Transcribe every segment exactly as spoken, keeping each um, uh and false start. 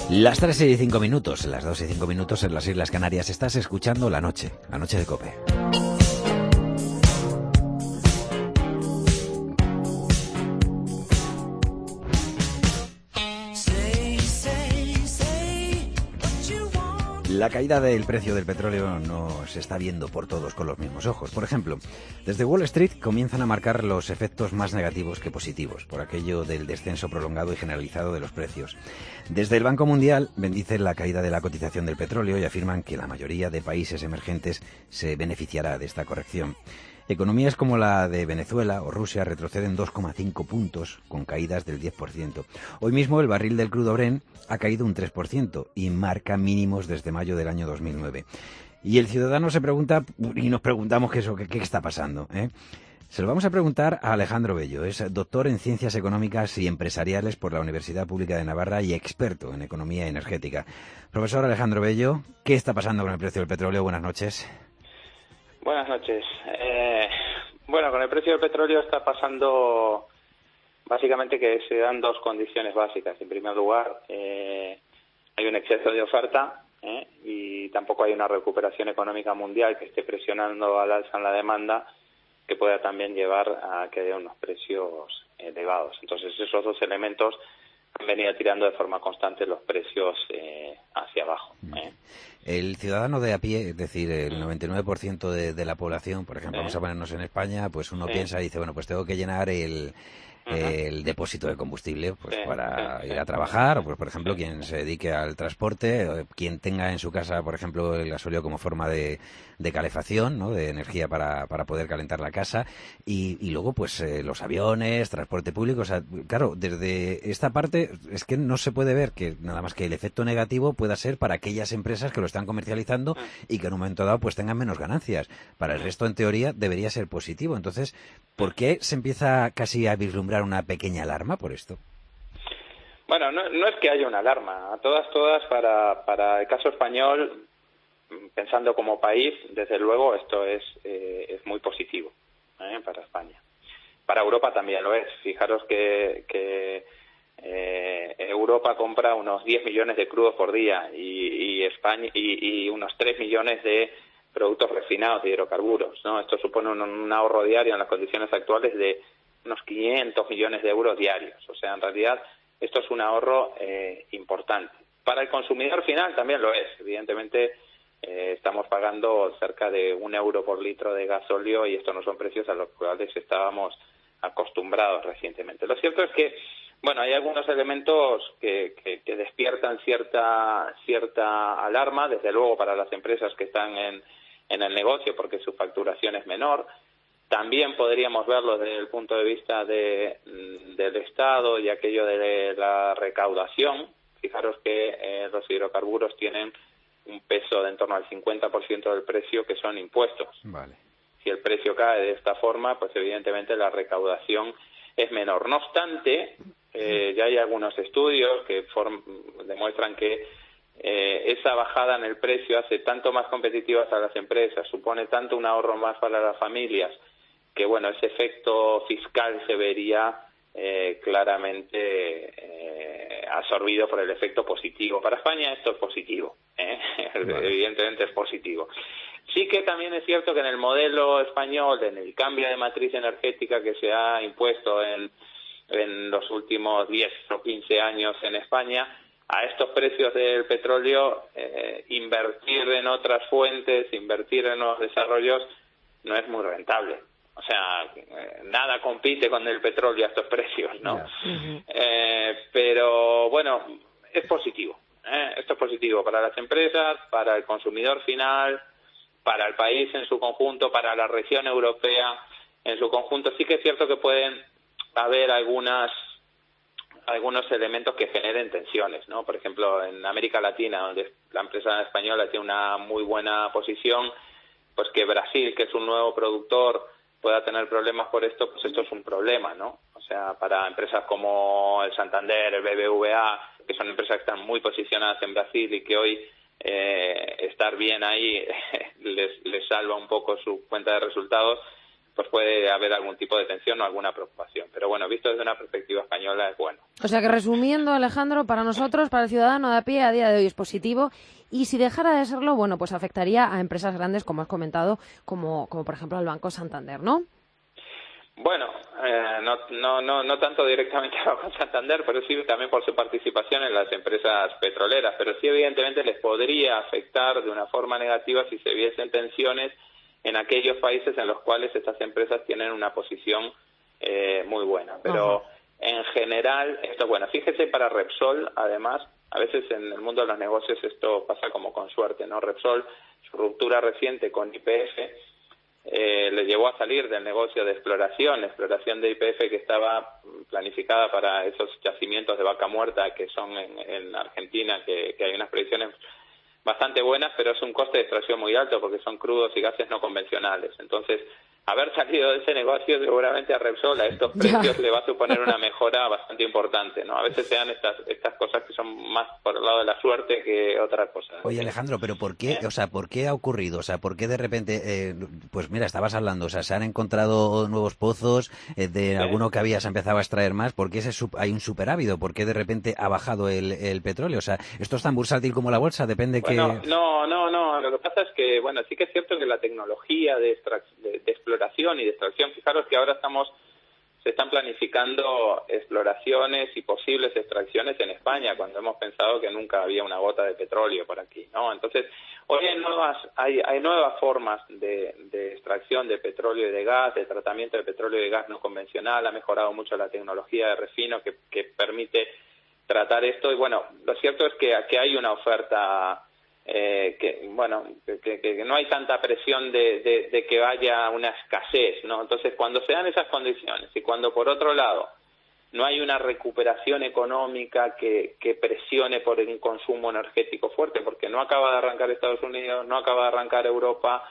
Las tres y cinco minutos, las dos y cinco minutos en las Islas Canarias. Estás escuchando La Noche, La Noche de COPE. La caída del precio del petróleo no se está viendo por todos con los mismos ojos. Por ejemplo, desde Wall Street comienzan a marcar los efectos más negativos que positivos, por aquello del descenso prolongado y generalizado de los precios. Desde el Banco Mundial bendicen la caída de la cotización del petróleo y afirman que la mayoría de países emergentes se beneficiará de esta corrección. Economías como la de Venezuela o Rusia retroceden dos coma cinco puntos, con caídas del diez por ciento. Hoy mismo el barril del crudo Brent ha caído un tres por ciento y marca mínimos desde mayo del año dos mil nueve. Y el ciudadano se pregunta, y nos preguntamos qué, eso, qué, qué está pasando, ¿eh? Se lo vamos a preguntar a Alejandro Bello. Es doctor en Ciencias Económicas y Empresariales por la Universidad Pública de Navarra y experto en economía energética. Profesor Alejandro Bello, ¿qué está pasando con el precio del petróleo? Buenas noches. Buenas noches. Eh, bueno, con el precio del petróleo está pasando básicamente que se dan dos condiciones básicas. En primer lugar, eh, hay un exceso de oferta eh, y tampoco hay una recuperación económica mundial que esté presionando al alza en la demanda, que pueda también llevar a que haya unos precios elevados. Entonces, esos dos elementos han venido tirando de forma constante los precios eh, hacia abajo. ¿eh? El ciudadano de a pie, es decir, el noventa y nueve por ciento de, de la población, por ejemplo, ¿Eh? vamos a ponernos en España, pues uno ¿Eh? piensa y dice, bueno, pues tengo que llenar el... el depósito de combustible pues sí, para sí, ir sí, a trabajar, o pues por ejemplo sí. quien se dedique al transporte, quien tenga en su casa, por ejemplo, el gasóleo como forma de, de calefacción, ¿no? De energía para, para poder calentar la casa, y, y luego pues eh, los aviones, transporte público. O sea, claro, desde esta parte es que no se puede ver que nada más que el efecto negativo pueda ser para aquellas empresas que lo están comercializando y que en un momento dado pues tengan menos ganancias. Para el resto, en teoría, debería ser positivo. Entonces, ¿por qué se empieza casi a vislumbrar una pequeña alarma por esto? Bueno, no, no es que haya una alarma. A todas, todas, para, para el caso español, pensando como país, desde luego esto es, eh, es muy positivo ¿eh? para España. Para Europa también lo es. Fijaros que, que eh, Europa compra unos diez millones de crudos por día y, y España y, y unos tres millones de productos refinados de hidrocarburos, ¿no? Esto supone un, un ahorro diario en las condiciones actuales de unos quinientos millones de euros diarios. O sea, en realidad esto es un ahorro eh, importante. Para el consumidor final también lo es. Evidentemente eh, estamos pagando cerca de un euro por litro de gasóleo y estos no son precios a los cuales estábamos acostumbrados recientemente. Lo cierto es que, bueno, hay algunos elementos que, que, que despiertan cierta cierta alarma, desde luego para las empresas que están en en el negocio porque su facturación es menor. También podríamos verlo desde el punto de vista de, del Estado y aquello de la recaudación. Fijaros que eh, los hidrocarburos tienen un peso de en torno al cincuenta por ciento del precio que son impuestos. Vale. Si el precio cae de esta forma, pues evidentemente la recaudación es menor. No obstante, eh, ya hay algunos estudios que form- demuestran que Eh, esa bajada en el precio hace tanto más competitivas a las empresas, supone tanto un ahorro más para las familias, que bueno, ese efecto fiscal se vería eh, claramente eh, absorbido por el efecto positivo. Para España esto es positivo, ¿eh? Vale. Evidentemente es positivo. Sí que también es cierto que en el modelo español, en el cambio de matriz energética que se ha impuesto en, en los últimos diez o quince años en España, a estos precios del petróleo, eh, invertir en otras fuentes, invertir en nuevos desarrollos, no es muy rentable. O sea, eh, nada compite con el petróleo a estos precios, ¿no? Yeah. Eh, pero, bueno, es positivo. ¿eh? Esto es positivo para las empresas, para el consumidor final, para el país en su conjunto, para la región europea en su conjunto. Sí que es cierto que pueden haber algunas algunos elementos que generen tensiones, ¿no? Por ejemplo, en América Latina, donde la empresa española tiene una muy buena posición, pues que Brasil, que es un nuevo productor, pueda tener problemas por esto, pues esto es un problema, ¿no? O sea, para empresas como el Santander, el B B V A, que son empresas que están muy posicionadas en Brasil y que hoy eh, estar bien ahí les, les salva un poco su cuenta de resultados, pues puede haber algún tipo de tensión o alguna preocupación. Pero bueno, visto desde una perspectiva española es bueno. O sea que resumiendo, Alejandro, para nosotros, para el ciudadano de a pie, a día de hoy es positivo. Y si dejara de serlo, bueno, pues afectaría a empresas grandes, como has comentado, como, como por ejemplo al Banco Santander, ¿no? Bueno, eh, no, no, no, no tanto directamente a Banco Santander, pero sí también por su participación en las empresas petroleras. Pero sí, evidentemente, les podría afectar de una forma negativa si se viesen tensiones en aquellos países en los cuales estas empresas tienen una posición eh, muy buena. Pero Ajá. en general, esto, bueno, fíjese para Repsol, además, a veces en el mundo de los negocios esto pasa como con suerte, ¿no? Repsol, su ruptura reciente con Y P F, Eh, le llevó a salir del negocio de exploración, exploración de Y P F que estaba planificada para esos yacimientos de vaca muerta que son en, en Argentina, que, que hay unas predicciones bastante buenas, pero es un coste de extracción muy alto porque son crudos y gases no convencionales. Entonces, haber salido de ese negocio seguramente a Repsol a estos precios le va a suponer una mejora bastante importante, ¿no? A veces se dan estas estas cosas que son más por el lado de la suerte que otra cosa. Oye, Alejandro, pero ¿por qué, ¿Eh? o sea, por qué ha ocurrido? O sea, ¿por qué de repente, eh, pues mira, estabas hablando, o sea, se han encontrado nuevos pozos, eh, de ¿Sí? alguno que había se empezaba a extraer más, ¿por qué ese hay un superávit? ¿Por qué de repente ha bajado el, el petróleo? O sea, ¿esto es tan bursátil como la bolsa? Depende bueno, que... No, no, no, lo que pasa es que, bueno, sí que es cierto que la tecnología de, extrac de, de exploración y de extracción, fijaros que ahora estamos se están planificando exploraciones y posibles extracciones en España, cuando hemos pensado que nunca había una gota de petróleo por aquí, ¿no? Entonces, hoy hay nuevas, hay, hay nuevas formas de, de extracción de petróleo y de gas, de tratamiento de petróleo y de gas no convencional, ha mejorado mucho la tecnología de refino que, que permite tratar esto, y bueno, lo cierto es que aquí hay una oferta Eh, que bueno que, que, que no hay tanta presión de, de, de que haya una escasez, ¿no? Entonces, cuando se dan esas condiciones y cuando por otro lado no hay una recuperación económica que, que presione por un consumo energético fuerte, porque no acaba de arrancar Estados Unidos, no acaba de arrancar Europa,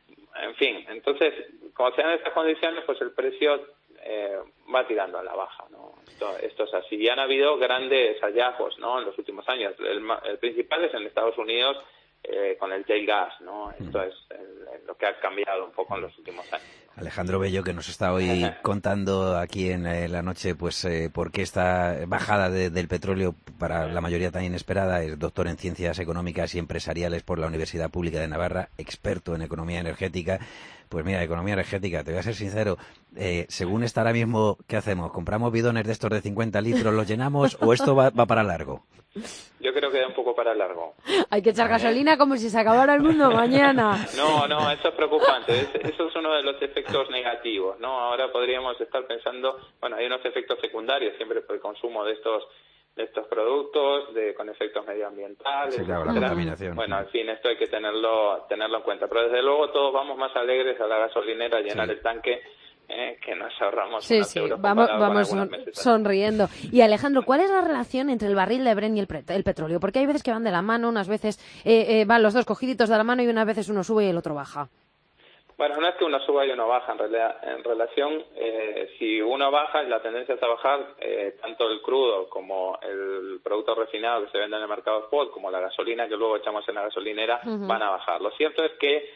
en fin, entonces cuando se dan esas condiciones, pues el precio eh, va tirando a la baja, ¿no? Esto, esto es así. Y han habido grandes hallazgos, ¿no? En los últimos años. El, el principal es en Estados Unidos eh, con el shale gas, ¿no? Esto es el, lo que ha cambiado un poco en los últimos años. Alejandro Bello, que nos está hoy contando aquí en eh, la noche, pues, eh, por qué esta bajada de, del petróleo, para la mayoría tan inesperada. Es doctor en Ciencias Económicas y Empresariales por la Universidad Pública de Navarra, experto en economía energética. Pues mira, economía energética, te voy a ser sincero, eh, según está ahora mismo, ¿qué hacemos? ¿Compramos bidones de estos de cincuenta litros, los llenamos o esto va, va para largo? Yo creo que da un poco para largo. Hay que echar gasolina como si se acabara el mundo mañana. No, no, eso es preocupante. Es, eso es uno de los efectos negativos, ¿no? Ahora podríamos estar pensando, bueno, hay unos efectos secundarios siempre por el consumo de estos de estos productos, de con efectos medioambientales. Sí, claro, la contaminación. Bueno, en fin, esto hay que tenerlo tenerlo en cuenta. Pero desde luego todos vamos más alegres a la gasolinera a llenar sí. el tanque, eh, que nos ahorramos sí, unos sí. euros vamos, vamos son, sonriendo. Y Alejandro, ¿cuál es la relación entre el barril de Brent y el, el petróleo? Porque hay veces que van de la mano, unas veces eh, eh, van los dos cogiditos de la mano y unas veces uno sube y el otro baja. Bueno, no es que uno suba y uno baja, en realidad, en relación, eh, si uno baja, la tendencia es a bajar, eh, tanto el crudo como el producto refinado que se vende en el mercado spot, como la gasolina que luego echamos en la gasolinera, uh-huh. van a bajar. Lo cierto es que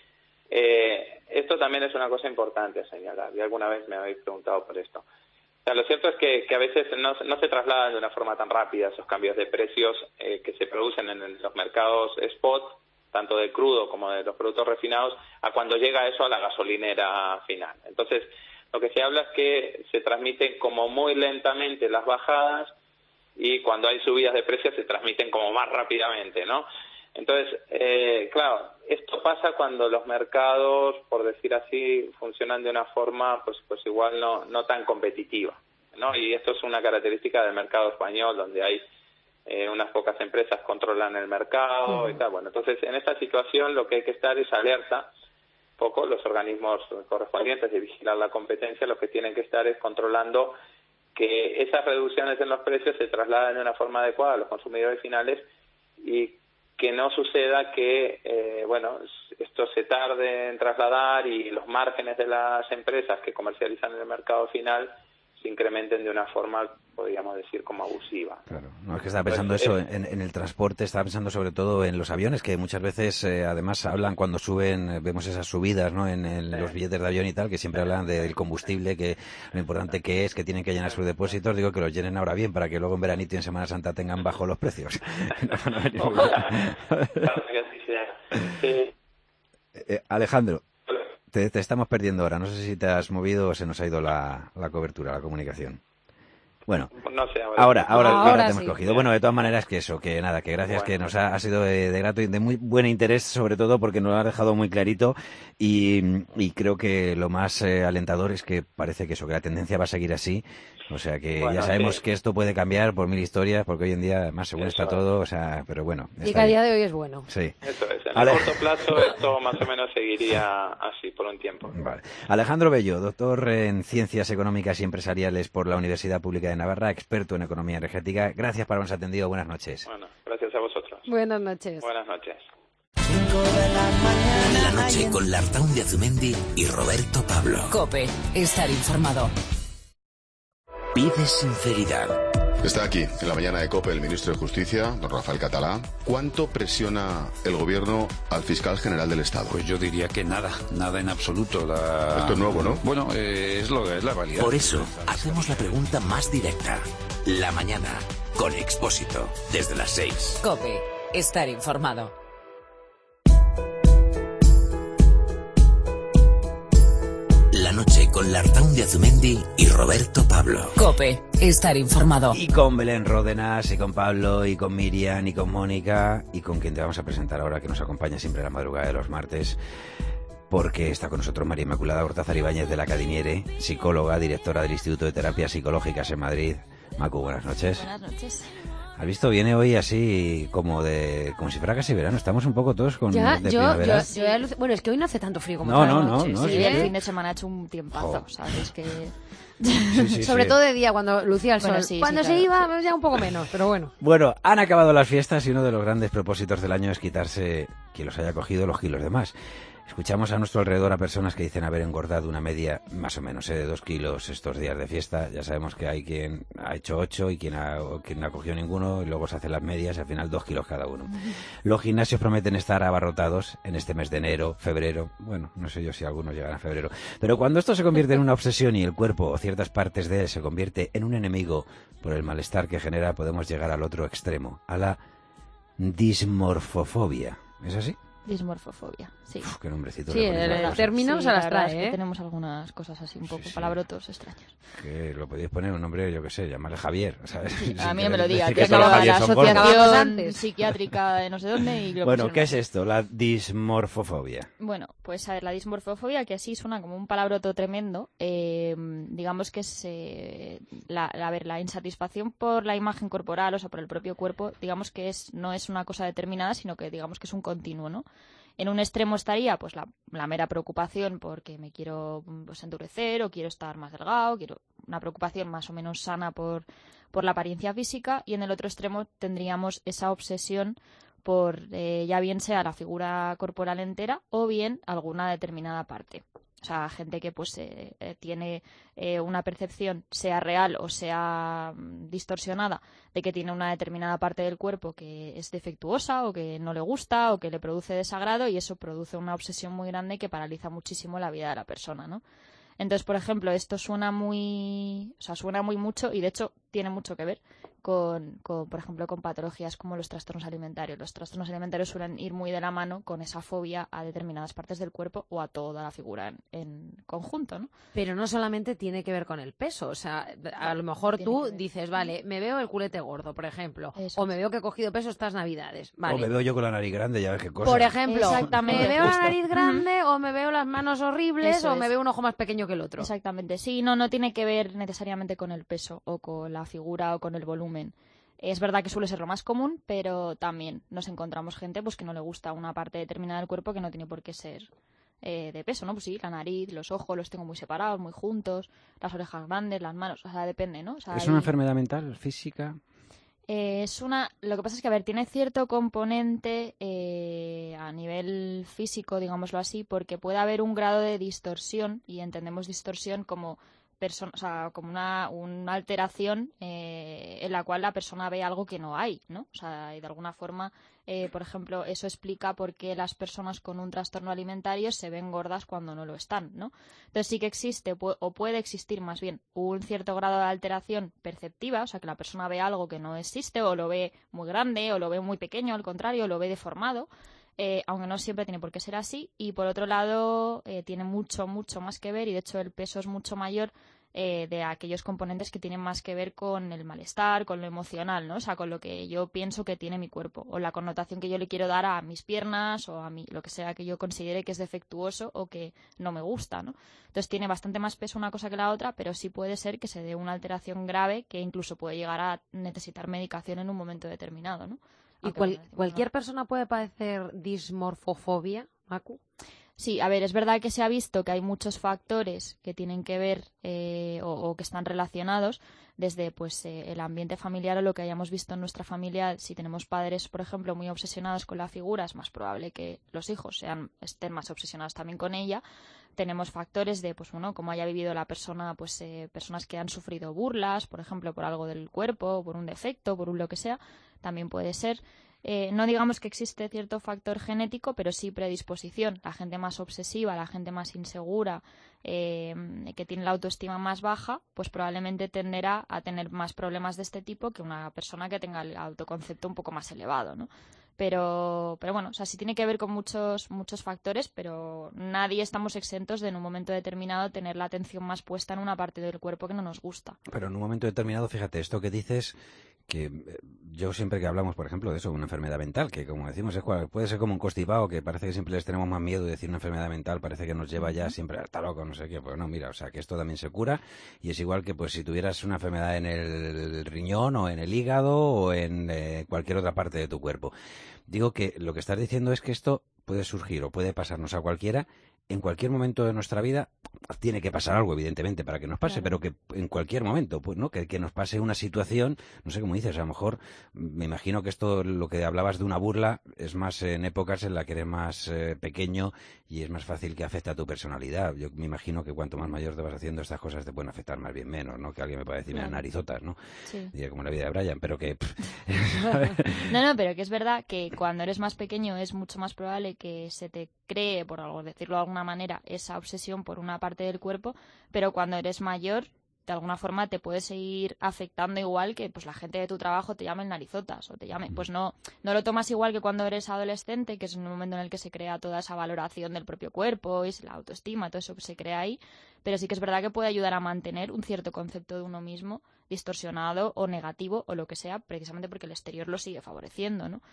eh, esto también es una cosa importante a señalar, y alguna vez me habéis preguntado por esto. O sea, lo cierto es que, que a veces no, no se trasladan de una forma tan rápida esos cambios de precios eh, que se producen en, en los mercados spot, tanto de crudo como de los productos refinados, a cuando llega eso a la gasolinera final. Entonces, lo que se habla es que se transmiten como muy lentamente las bajadas y cuando hay subidas de precios se transmiten como más rápidamente, ¿no? Entonces, eh, claro, esto pasa cuando los mercados, por decir así, funcionan de una forma, pues, pues igual no, no tan competitiva, ¿no? Y esto es una característica del mercado español, donde hay Eh, unas pocas empresas controlan el mercado uh-huh. y tal. Bueno, entonces en esta situación lo que hay que estar es alerta, poco los organismos correspondientes de vigilar la competencia, lo que tienen que estar es controlando que esas reducciones en los precios se trasladen de una forma adecuada a los consumidores finales y que no suceda que, eh, bueno, esto se tarde en trasladar y los márgenes de las empresas que comercializan en el mercado final se incrementen de una forma, podríamos decir, como abusiva. Claro, no es que estaba pensando pues, eso eh, en, en el transporte, estaba pensando sobre todo en los aviones, que muchas veces eh, además hablan cuando suben, eh, vemos esas subidas, ¿no? En, en sí. los billetes de avión y tal, que siempre hablan del combustible, que lo importante que es, que tienen que llenar sus depósitos. Digo que los llenen ahora bien para que luego en veranito y en Semana Santa tengan bajo los precios. sí. eh, Alejandro, te, te estamos perdiendo ahora. No sé si te has movido o se nos ha ido la, la cobertura, la comunicación. Bueno, no sé, ahora, ahora, ahora, ahora, ahora te sí. hemos cogido. Bueno, de todas maneras que eso, que nada, que gracias, bueno. que nos ha, ha sido de, de grato y de muy buen interés, sobre todo porque nos lo ha dejado muy clarito y, y creo que lo más eh, alentador es que parece que eso, que la tendencia va a seguir así. O sea que bueno, ya sabemos sí. que esto puede cambiar por mil historias, porque hoy en día más según está todo, o sea, pero bueno. Y que a día de hoy es bueno. Sí. Eso es, en Ale... el corto plazo esto más o menos seguiría así por un tiempo. Vale. Alejandro Bello, doctor en Ciencias Económicas y Empresariales por la Universidad Pública de Navarra, experto en economía energética. Gracias por habernos atendido, buenas noches. Bueno, gracias a vosotros. Buenas noches. Buenas noches. La noche con Lartaun de Azumendi y Roberto Pablo. COPE, estar informado. Pide sinceridad. Está aquí, en la mañana de COPE, el ministro de Justicia, don Rafael Catalá. ¿Cuánto presiona el gobierno al fiscal general del Estado? Pues yo diría que nada, nada en absoluto. La... Esto es nuevo, ¿no? Bueno, eh, es, lo, es la realidad. Por eso, hacemos la pregunta más directa. La mañana, con Expósito, desde las seis. COPE, estar informado. La noche con Lartaun de Azumendi y Roberto Pablo. COPE, estar informado. Y con Belén Ródenas, y con Pablo, y con Miriam, y con Mónica, y con quien te vamos a presentar ahora, que nos acompaña siempre a la madrugada de los martes, porque está con nosotros María Inmaculada Hortázar Ibáñez de la Cadiniere, psicóloga, directora del Instituto de Terapias Psicológicas en Madrid. Macu, buenas noches. Buenas noches. ¿Has visto? Viene hoy así como de como si fuera casi verano. Estamos un poco todos con ya, de yo, primavera. Yo, yo, yo, bueno, es que hoy no hace tanto frío como no, cada no, noche. no, no. Sí, Sí, el sí. fin de semana ha hecho un tiempazo, oh. ¿sabes? Que... Sí, sí, Sobre sí. todo de día, cuando lucía el sol. Bueno, sí, cuando sí, se claro, iba, sí. ya un poco menos, pero bueno. Bueno, han acabado las fiestas y uno de los grandes propósitos del año es quitarse, quien los haya cogido, los kilos de más. Escuchamos a nuestro alrededor a personas que dicen haber engordado una media, más o menos, ¿eh? de dos kilos estos días de fiesta. Ya sabemos que hay quien ha hecho ocho y quien, ha, quien no ha cogido ninguno, y luego se hacen las medias y al final dos kilos cada uno. Los gimnasios prometen estar abarrotados en este mes de enero, febrero. Bueno, no sé yo si algunos llegan a febrero. Pero cuando esto se convierte en una obsesión y el cuerpo o ciertas partes de él se convierte en un enemigo por el malestar que genera, podemos llegar al otro extremo, a la dismorfofobia. ¿Es así? Dismorfofobia, sí. Uf, qué nombrecito. Sí, el, el término sí, se las la trae, verdad es que ¿eh? tenemos algunas cosas así un poco Sí, sí. palabrotos extraños. Que lo podéis poner un nombre, yo qué sé, llamarle Javier, ¿sabes? Sí, Sin a mí querer no me lo diga, decir que que es todos los la Javier son gordos. asociación antes. psiquiátrica de no sé dónde y lo Bueno, pusieron ¿qué así. es esto? La dismorfofobia. Bueno, pues a ver, la dismorfofobia, que así suena como un palabroto tremendo, eh, digamos que es, eh, la, a ver, la insatisfacción por la imagen corporal, o sea, por el propio cuerpo, digamos que es no es una cosa determinada, sino que digamos que es un continuo, ¿no? En un extremo estaría pues la, la mera preocupación porque me quiero pues, endurecer o quiero estar más delgado, quiero una preocupación más o menos sana por, por la apariencia física, y en el otro extremo tendríamos esa obsesión por eh, ya bien sea la figura corporal entera o bien alguna determinada parte. O sea, gente que pues eh, eh, tiene eh, una percepción, sea real o sea mm, distorsionada, de que tiene una determinada parte del cuerpo que es defectuosa o que no le gusta o que le produce desagrado, y eso produce una obsesión muy grande que paraliza muchísimo la vida de la persona, ¿no? Entonces, por ejemplo, esto suena muy, o sea, suena muy mucho y de hecho tiene mucho que ver con, con, por ejemplo, con patologías como los trastornos alimentarios. Los trastornos alimentarios suelen ir muy de la mano con esa fobia a determinadas partes del cuerpo o a toda la figura en, en conjunto, ¿no? Pero no solamente tiene que ver con el peso, o sea, a lo mejor Tiene tú que ver. dices, vale, me veo el culete gordo, por ejemplo, Eso o es. me veo que he cogido peso estas navidades, O vale. me veo yo con la nariz grande, ya ves qué cosa. Por ejemplo, Exactamente, me veo justo. la nariz grande o me veo las manos horribles Eso o me es. veo un ojo más pequeño que el otro. Exactamente, sí, no, no tiene que ver necesariamente con el peso o con la figura o con el volumen. Es verdad que suele ser lo más común, pero también nos encontramos gente pues que no le gusta una parte determinada del cuerpo que no tiene por qué ser eh, de peso, ¿no? Pues sí, la nariz, los ojos los tengo muy separados, muy juntos, las orejas grandes, las manos, o sea, depende, ¿no? O sea, ¿Es hay- una enfermedad mental, física? Eh, es una, lo que pasa es que, a ver, tiene cierto componente eh, a nivel físico, digámoslo así, porque puede haber un grado de distorsión, y entendemos distorsión como persona, o sea, como una, una alteración eh, en la cual la persona ve algo que no hay, ¿no? O sea, y de alguna forma, eh, por ejemplo, eso explica por qué las personas con un trastorno alimentario se ven gordas cuando no lo están, ¿no? Entonces sí que existe, o puede existir más bien, un cierto grado de alteración perceptiva, o sea, que la persona ve algo que no existe, o lo ve muy grande, o lo ve muy pequeño, al contrario, lo ve deformado. Eh, aunque no siempre tiene por qué ser así, y por otro lado eh, tiene mucho, mucho más que ver, y de hecho el peso es mucho mayor eh, de aquellos componentes que tienen más que ver con el malestar, con lo emocional, ¿no? O sea, con lo que yo pienso que tiene mi cuerpo, o la connotación que yo le quiero dar a mis piernas, o a mí, lo que sea que yo considere que es defectuoso o que no me gusta, ¿no? Entonces tiene bastante más peso una cosa que la otra, pero sí puede ser que se dé una alteración grave que incluso puede llegar a necesitar medicación en un momento determinado, ¿no? ¿Y cual, cualquier persona puede padecer dismorfofobia, Macu? Sí, a ver, es verdad que se ha visto que hay muchos factores que tienen que ver eh, o, o que están relacionados, desde pues eh, el ambiente familiar o lo que hayamos visto en nuestra familia. Si tenemos padres, por ejemplo, muy obsesionados con la figura, es más probable que los hijos sean estén más obsesionados también con ella. Tenemos factores de, pues bueno, cómo haya vivido la persona, pues eh, personas que han sufrido burlas, por ejemplo, por algo del cuerpo, por un defecto, por un lo que sea, también puede ser. Eh, no digamos que existe cierto factor genético, pero sí predisposición. La gente más obsesiva, la gente más insegura, eh, que tiene la autoestima más baja, pues probablemente tenderá a tener más problemas de este tipo que una persona que tenga el autoconcepto un poco más elevado, ¿no? Pero, pero bueno, o sea, sí tiene que ver con muchos, muchos factores, pero nadie estamos exentos de en un momento determinado tener la atención más puesta en una parte del cuerpo que no nos gusta. Pero en un momento determinado, fíjate, esto que dices, que yo siempre que hablamos, por ejemplo, de eso, una enfermedad mental, que como decimos, es cual, puede ser como un constipado, que parece que siempre les tenemos más miedo de decir una enfermedad mental, parece que nos lleva ya siempre hasta loco, no sé qué. Pues no, mira, o sea, que esto también se cura, y es igual que pues si tuvieras una enfermedad en el riñón o en el hígado o en eh, cualquier otra parte de tu cuerpo. Digo que lo que estás diciendo es que esto puede surgir o puede pasarnos a cualquiera en cualquier momento de nuestra vida. Tiene que pasar algo, evidentemente, para que nos pase, claro. Pero que en cualquier momento, pues, ¿no? Que, que nos pase una situación, no sé cómo dices, a lo mejor, me imagino que esto, lo que hablabas de una burla, es más en épocas en las que eres más eh, pequeño y es más fácil que afecte a tu personalidad. Yo me imagino que cuanto más mayor te vas haciendo, estas cosas te pueden afectar más bien menos, ¿no? Que alguien me pueda decir, claro. Mira, narizotas, ¿no? Sí. Diría como la vida de Brian, pero que... no, no, pero que es verdad que cuando eres más pequeño es mucho más probable que se te cree, por algo decirlo de alguna manera, esa obsesión por una parte del cuerpo, pero cuando eres mayor, de alguna forma te puede seguir afectando igual que pues la gente de tu trabajo te llame narizotas o te llame, pues no, no lo tomas igual que cuando eres adolescente, que es un momento en el que se crea toda esa valoración del propio cuerpo, y la autoestima, todo eso que se crea ahí, pero sí que es verdad que puede ayudar a mantener un cierto concepto de uno mismo distorsionado o negativo o lo que sea, precisamente porque el exterior lo sigue favoreciendo, ¿no?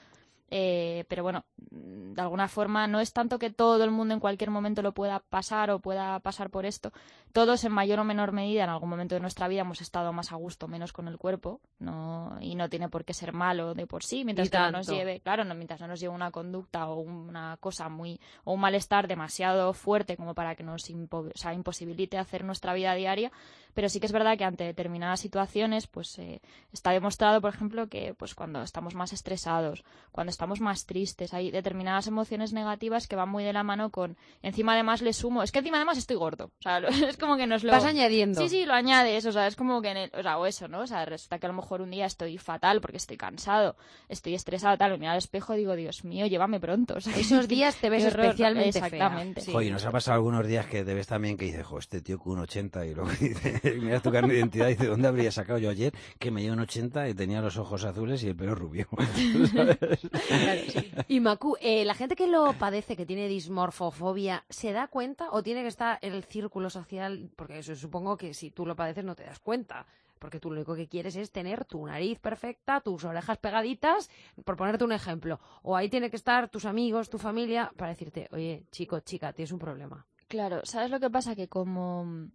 Eh, pero bueno, de alguna forma no es tanto que todo el mundo en cualquier momento lo pueda pasar o pueda pasar por esto. Todos en mayor o menor medida en algún momento de nuestra vida hemos estado más a gusto, menos con el cuerpo, no, y no tiene por qué ser malo de por sí, mientras que no nos lleve, claro, no, mientras no nos lleve una conducta o una cosa muy, o un malestar demasiado fuerte como para que nos impo, o sea, imposibilite hacer nuestra vida diaria. Pero sí que es verdad que ante determinadas situaciones, pues eh, está demostrado, por ejemplo, que pues cuando estamos más estresados, cuando estamos más tristes, hay determinadas emociones negativas que van muy de la mano con, encima además le sumo, es que encima además estoy gordo, o sea, es como que nos lo... Vas añadiendo. Sí, sí, lo añades, o sea, es como que, en el, o sea, o eso, ¿no? O sea, resulta que a lo mejor un día estoy fatal porque estoy cansado, estoy estresado, tal, me miro al espejo y digo, Dios mío, llévame pronto, o sea, esos días te ves especialmente exactamente. fea. Sí. Oye, nos ha pasado algunos días que te ves también que dices, jo, este tío con un ochenta, y luego dice, miras tu carne de identidad y dice, ¿dónde habría sacado yo ayer que me llevo un ochenta y tenía los ojos azules y el pelo rubio? ¿Sabes? Claro, sí. Y Macu, eh, la gente que lo padece, que tiene dismorfofobia, ¿se da cuenta o tiene que estar en el círculo social? Porque eso supongo que si tú lo padeces no te das cuenta. Porque tú lo único que quieres es tener tu nariz perfecta, tus orejas pegaditas, por ponerte un ejemplo. O ahí tiene que estar tus amigos, tu familia, para decirte, oye, chico, chica, tienes un problema. Claro, ¿sabes lo que pasa? Que como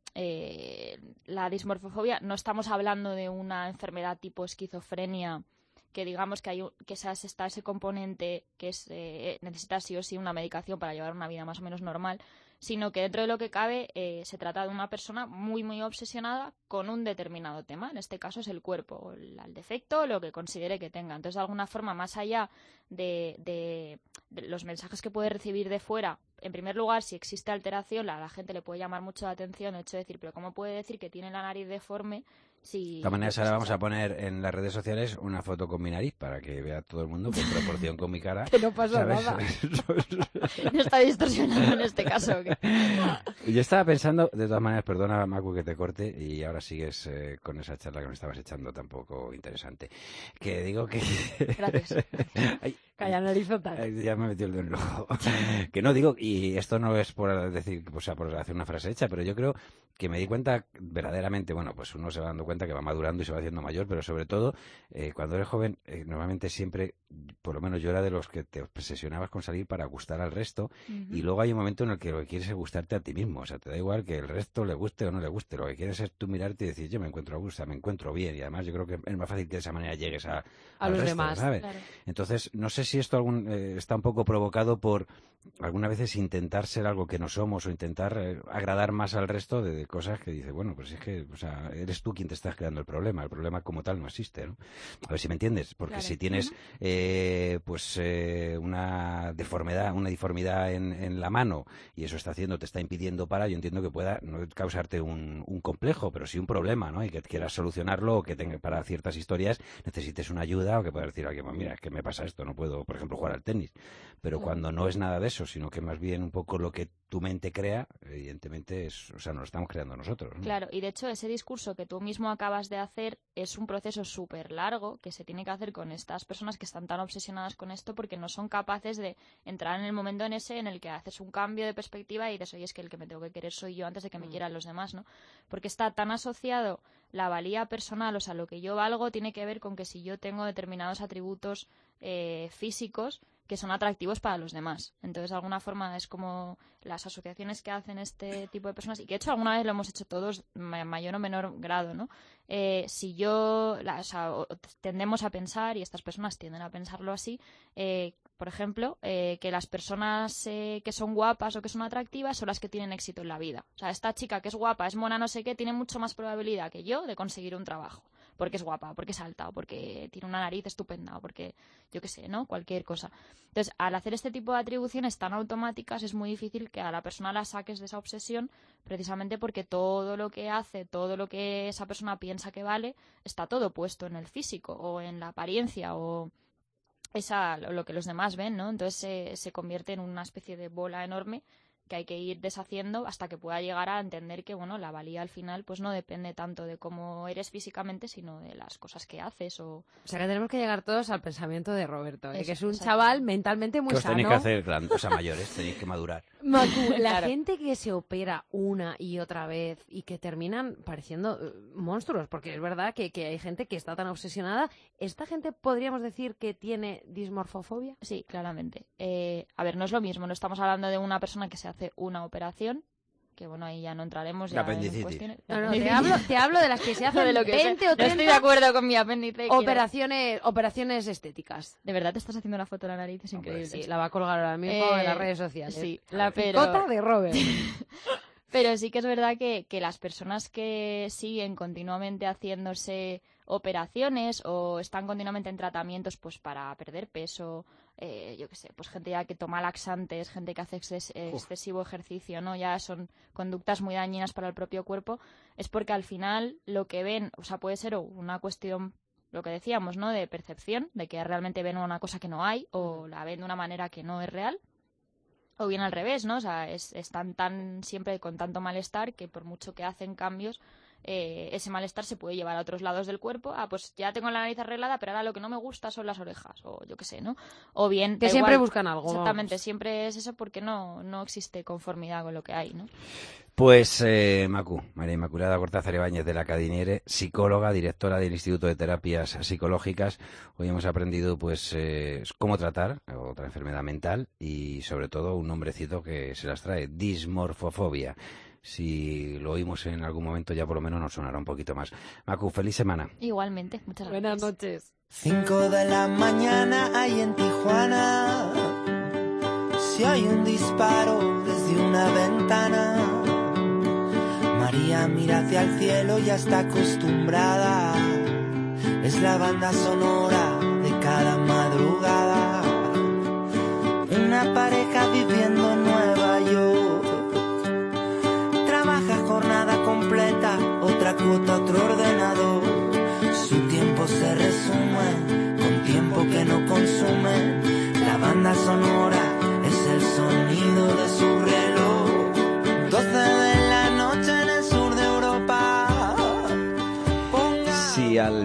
eh, la dismorfofobia, no estamos hablando de una enfermedad tipo esquizofrenia, que digamos que hay que esas, está ese componente que es eh, necesita sí o sí una medicación para llevar una vida más o menos normal, sino que dentro de lo que cabe eh, se trata de una persona muy muy obsesionada con un determinado tema, en este caso es el cuerpo, el, el defecto, lo que considere que tenga. Entonces, de alguna forma, más allá de, de, de los mensajes que puede recibir de fuera, en primer lugar, si existe alteración, a la gente le puede llamar mucho la atención el hecho de decir, pero ¿cómo puede decir que tiene la nariz deforme? Si, de todas maneras, ahora pues, vamos a poner en las redes sociales una foto con mi nariz para que vea todo el mundo con proporción con mi cara. Que no pasa ¿sabes? nada. No está distorsionado en este caso. ¿O qué? Yo estaba pensando, de todas maneras, perdona, Macu, que te corte y ahora sigues eh, con esa charla que me estabas echando tampoco interesante. Que digo que... Gracias. Ay, Calla narizota. ay, ya me he metido el dedo en el ojo. Que no digo, y esto no es por decir, o sea, por hacer una frase hecha, pero yo creo que me di cuenta verdaderamente, bueno, pues uno se va dando cuenta que va madurando y se va haciendo mayor, pero sobre todo, eh, cuando eres joven, eh, normalmente siempre, por lo menos yo era de los que te obsesionabas con salir para gustar al resto, uh-huh. Y luego hay un momento en el que lo que quieres es gustarte a ti mismo, o sea, te da igual que el resto le guste o no le guste, lo que quieres es tú mirarte y decir, yo me encuentro a gusto, me encuentro bien, y además yo creo que es más fácil que de esa manera llegues a, a al los resto, demás, ¿sabes? Claro. Entonces, no sé si esto algún, eh, está un poco provocado por algunas veces intentar ser algo que no somos o intentar eh, agradar más al resto de, de cosas que dice, bueno, pues es que, o sea, eres tú quien te estás creando el problema, el problema como tal no existe, ¿no? A ver si me entiendes, porque claro. si tienes eh, pues eh, una deformidad, una deformidad en, en la mano y eso está haciendo, te está impidiendo para, yo entiendo que pueda no causarte un, un complejo, pero sí un problema, ¿no? Y que quieras solucionarlo o que tenga, para ciertas historias necesites una ayuda o que puedas decir a alguien, mira, es que me pasa esto, no puedo, por ejemplo, jugar al tenis. Pero claro. Cuando no es nada de eso, sino que más bien un poco lo que tu mente crea, evidentemente, es, o sea, nos lo estamos creando nosotros, ¿no? Claro, y de hecho ese discurso que tú mismo acabas de hacer es un proceso súper largo que se tiene que hacer con estas personas que están tan obsesionadas con esto porque no son capaces de entrar en el momento en ese en el que haces un cambio de perspectiva y dices, oye, es que el que me tengo que querer soy yo antes de que me quieran los demás, ¿no? Porque está tan asociado la valía personal, o sea, lo que yo valgo tiene que ver con que si yo tengo determinados atributos eh, físicos que son atractivos para los demás. Entonces, de alguna forma, es como las asociaciones que hacen este tipo de personas, y que de hecho alguna vez lo hemos hecho todos, en mayor o menor grado, ¿no? Eh, si yo, la, o sea, tendemos a pensar, y estas personas tienden a pensarlo así, eh, por ejemplo, eh, que las personas eh, que son guapas o que son atractivas son las que tienen éxito en la vida. O sea, esta chica que es guapa, es mona, no sé qué, tiene mucho más probabilidad que yo de conseguir un trabajo. Porque es guapa, porque es alta, o porque tiene una nariz estupenda, o porque, yo qué sé, ¿no? Cualquier cosa. Entonces, al hacer este tipo de atribuciones tan automáticas, es muy difícil que a la persona la saques de esa obsesión, precisamente porque todo lo que hace, todo lo que esa persona piensa que vale, está todo puesto en el físico, o en la apariencia, o esa lo que los demás ven, ¿no? Entonces se, se convierte en una especie de bola enorme que hay que ir deshaciendo hasta que pueda llegar a entender que, bueno, la valía al final pues no depende tanto de cómo eres físicamente, sino de las cosas que haces. O, o sea, que tenemos que llegar todos al pensamiento de Roberto, ¿eh? Eso, que es un exacto. chaval mentalmente muy que os sano. tenéis que hacer grandes, o sea, mayores, tenéis que madurar. Macu, la Claro. gente que se opera una y otra vez y que terminan pareciendo eh, monstruos, porque es verdad que, que hay gente que está tan obsesionada. ¿Esta gente podríamos decir que tiene dismorfofobia? Sí, claramente. Eh, a ver, no es lo mismo, no estamos hablando de una persona que se hace una operación, que bueno, ahí ya no entraremos ya en apendicitis. cuestiones. No, no, te hablo, te hablo de las que se hacen de lo que veinte sea. o treinta No estoy de acuerdo con mi apéndice. quiero- operaciones, operaciones estéticas. De verdad te estás haciendo una foto de la nariz, es Hombre, increíble. sí, la va a colgar ahora mismo Eh, en las redes sociales. sí, la pero- picota de Robert. Pero sí que es verdad que, que las personas que siguen continuamente haciéndose operaciones o están continuamente en tratamientos pues para perder peso, eh, yo qué sé, pues gente ya que toma laxantes, gente que hace exces- eh, excesivo ejercicio, ¿no? Ya son conductas muy dañinas para el propio cuerpo, es porque al final lo que ven, o sea, puede ser una cuestión, lo que decíamos, ¿no? De percepción, de que realmente ven una cosa que no hay o la ven de una manera que no es real. O bien al revés, ¿no? O sea, es, están tan siempre con tanto malestar que por mucho que hacen cambios, eh, ese malestar se puede llevar a otros lados del cuerpo. Ah, pues ya tengo la nariz arreglada, pero ahora lo que no me gusta son las orejas, o yo qué sé, ¿no? O bien... Que da siempre igual. buscan algo. Exactamente, vamos. siempre es eso porque no, no existe conformidad con lo que hay, ¿no? Pues, eh, Macu, María Inmaculada Cortázar Ibáñez de la Cadiniere, psicóloga, directora del Instituto de Terapias Psicológicas. Hoy hemos aprendido, pues, eh, cómo tratar otra enfermedad mental y, sobre todo, un nombrecito que se las trae, dismorfofobia. Si lo oímos en algún momento, ya por lo menos nos sonará un poquito más. Macu, feliz semana. Igualmente, muchas gracias. Buenas noches. Cinco de la mañana hay en Tijuana. Si hay un disparo desde una ventana. María mira hacia el cielo, ya está acostumbrada. Es la banda sonora de cada madrugada. Una pareja viviendo en Nueva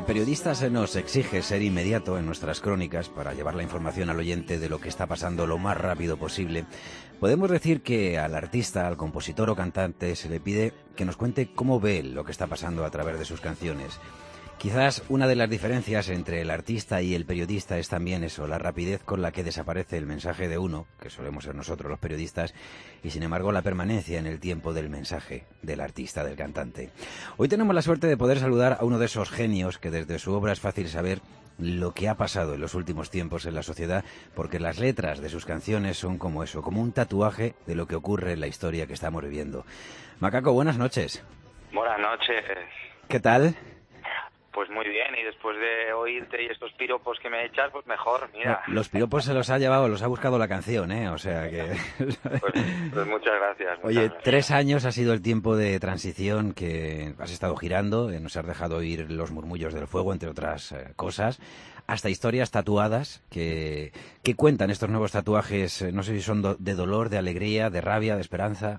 periodista se nos exige ser inmediato en nuestras crónicas para llevar la información al oyente de lo que está pasando lo más rápido posible, podemos decir que al artista, al compositor o cantante, se le pide que nos cuente cómo ve lo que está pasando a través de sus canciones. Quizás una de las diferencias entre el artista y el periodista es también eso, la rapidez con la que desaparece el mensaje de uno, que solemos ser nosotros los periodistas, y sin embargo la permanencia en el tiempo del mensaje del artista, del cantante. Hoy tenemos la suerte de poder saludar a uno de esos genios que desde su obra es fácil saber lo que ha pasado en los últimos tiempos en la sociedad, porque las letras de sus canciones son como eso, como un tatuaje de lo que ocurre en la historia que estamos viviendo. Macaco, buenas noches. Buenas noches. ¿Qué tal? Pues muy bien, y después de oírte y estos piropos que me echas, pues mejor, mira. Los piropos se los ha llevado, los ha buscado la canción, ¿eh? O sea que... Pues, pues muchas gracias. Muchas Oye, gracias. tres años ha sido el tiempo de transición que has estado girando, eh, nos has dejado oír los murmullos del fuego, entre otras eh, cosas, hasta historias tatuadas que, que cuentan estos nuevos tatuajes, eh, no sé si son do- de dolor, de alegría, de rabia, de esperanza.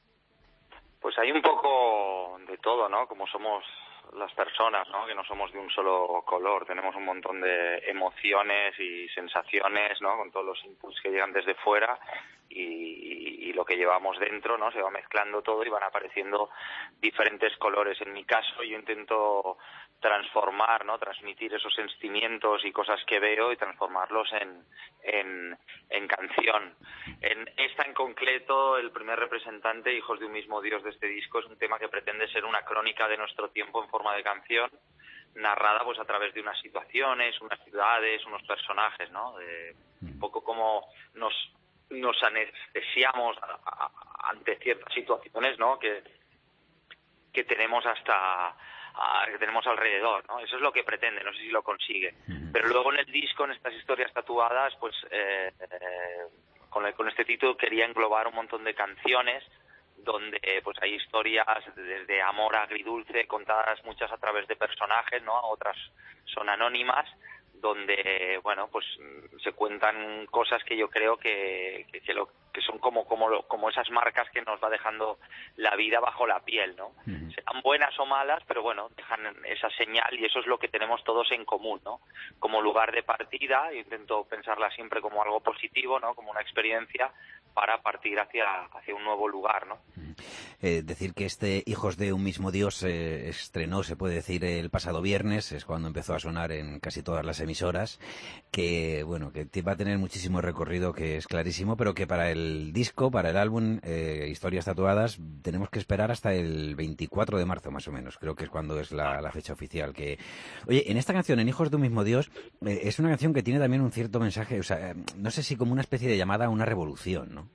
Pues hay un poco de todo, ¿no? Como somos las personas, ¿no? Que no somos de un solo color, tenemos un montón de emociones y sensaciones, ¿no? Con todos los inputs que llegan desde fuera y, y lo que llevamos dentro, ¿no? Se va mezclando todo y van apareciendo diferentes colores. En mi caso, yo intento transformar, ¿no? Transmitir esos sentimientos y cosas que veo y transformarlos en, en, en canción. En esta en concreto, el primer representante, Hijos de un mismo Dios, de este disco, es un tema que pretende ser una crónica de nuestro tiempo en forma de canción, narrada pues a través de unas situaciones, unas ciudades, unos personajes, ¿no? De, un poco como nos nos anestesiamos a, a, ante ciertas situaciones, ¿no? Que que tenemos hasta a, que tenemos alrededor, ¿no? Eso es lo que pretende, no sé si lo consigue. Pero luego en el disco, en estas historias tatuadas, pues eh, eh, con, el, con este título quería englobar un montón de canciones donde pues hay historias desde amor agridulce, contadas muchas a través de personajes, ¿no? Otras son anónimas, donde bueno pues se cuentan cosas que yo creo que, que, que, lo, que son como, como como esas marcas que nos va dejando la vida bajo la piel, ¿no? Uh-huh. Serán buenas o malas, pero bueno, dejan esa señal y eso es lo que tenemos todos en común, ¿no? Como lugar de partida, intento pensarla siempre como algo positivo, ¿no? Como una experiencia para partir hacia hacia un nuevo lugar, ¿no? Eh, decir que este Hijos de un mismo Dios eh, estrenó, se puede decir, el pasado viernes, es cuando empezó a sonar en casi todas las emisoras, que bueno, que va a tener muchísimo recorrido, que es clarísimo, pero que para el disco, para el álbum eh, Historias Tatuadas, tenemos que esperar hasta el veinticuatro de marzo más o menos, creo que es cuando es la, la fecha oficial. Que oye, en esta canción, en Hijos de un mismo Dios, eh, es una canción que tiene también un cierto mensaje, o sea, no sé si como una especie de llamada a una revolución, ¿no?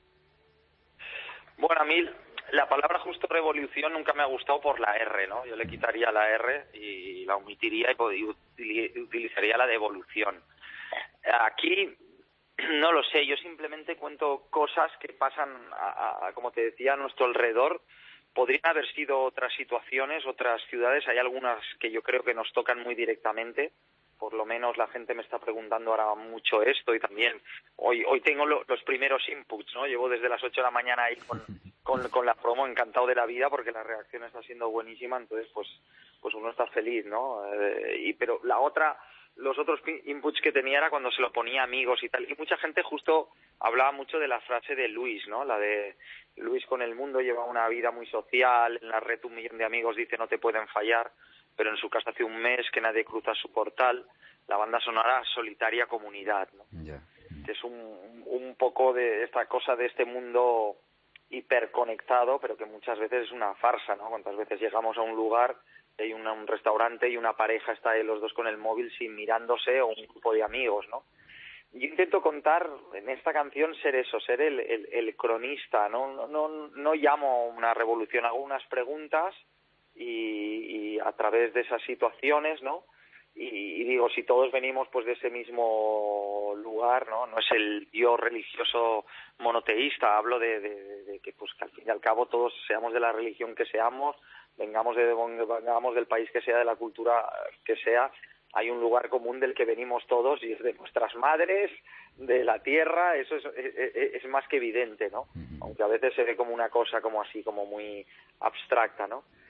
Bueno, a mí la palabra justo revolución nunca me ha gustado por la R, ¿no? Yo le quitaría la R y la omitiría y utilizaría la de evolución. Aquí, no lo sé, yo simplemente cuento cosas que pasan, a, a, como te decía, a nuestro alrededor. Podrían haber sido otras situaciones, otras ciudades, hay algunas que yo creo que nos tocan muy directamente. Por lo menos la gente me está preguntando ahora mucho esto y también hoy hoy tengo lo, los primeros inputs, ¿no? Llevo desde las ocho de la mañana ahí con, con, con la promo, encantado de la vida porque la reacción está siendo buenísima, entonces pues pues uno está feliz, ¿no? Eh, y pero la otra, los otros inputs que tenía era cuando se lo ponía a amigos y tal, y mucha gente justo hablaba mucho de la frase de Luis, ¿no? La de Luis con el mundo lleva una vida muy social, en la red un millón de amigos dice no te pueden fallar, pero en su casa hace un mes que nadie cruza su portal, la banda sonora Solitaria Comunidad, ¿no? Yeah. Que es un, un poco de esta cosa de este mundo hiperconectado, pero que muchas veces es una farsa, ¿no? Cuántas veces llegamos a un lugar, hay una, un restaurante y una pareja está ahí los dos con el móvil sin mirándose, o un grupo de amigos, ¿no? Yo intento contar en esta canción ser eso, ser el, el, el cronista, ¿no? No, no, no llamo una revolución, hago unas preguntas y, y a través de esas situaciones, ¿no? Y, y digo, si todos venimos pues de ese mismo lugar, ¿no? No es el yo religioso monoteísta, hablo de, de, de que pues que al fin y al cabo todos seamos de la religión que seamos, vengamos de vengamos del país que sea, de la cultura que sea, hay un lugar común del que venimos todos y es de nuestras madres, de la tierra, eso es, es, es más que evidente, ¿no? Aunque a veces se ve como una cosa como así, como muy abstracta, ¿no?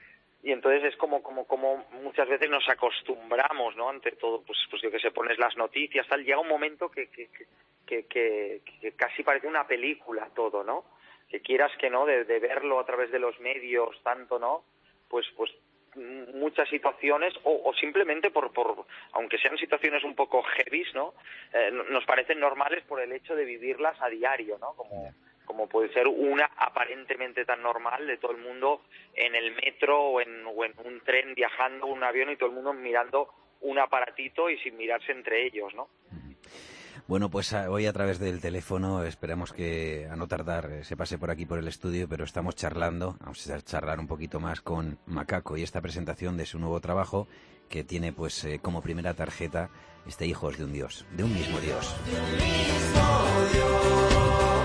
y entonces es como como como muchas veces nos acostumbramos, ¿no? Ante todo, pues pues yo que sé, pones las noticias, tal, llega un momento que que que que, que casi parece una película todo, ¿no? Que quieras que no, de, de verlo a través de los medios, tanto, ¿no? Pues pues muchas situaciones, o, o simplemente por, por, aunque sean situaciones un poco heavy, ¿no? Eh, nos parecen normales por el hecho de vivirlas a diario, ¿no? Como como puede ser una aparentemente tan normal de todo el mundo en el metro o en, o en un tren viajando, un avión, y todo el mundo mirando un aparatito y sin mirarse entre ellos, ¿no? Bueno, pues hoy a través del teléfono esperamos que a no tardar se pase por aquí por el estudio, pero estamos charlando, vamos a charlar un poquito más con Macaco y esta presentación de su nuevo trabajo que tiene pues eh, como primera tarjeta este Hijos de un Dios, de un mismo Dios. De un mismo Dios.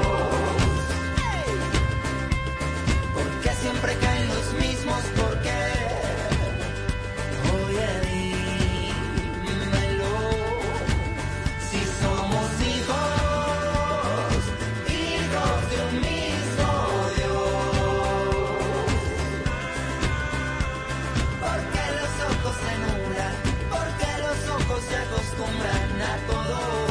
Porque siempre caen los mismos, porque oye, dímelo. Si somos hijos, hijos de un mismo Dios. Porque los ojos se nublan, porque los ojos se acostumbran a todo.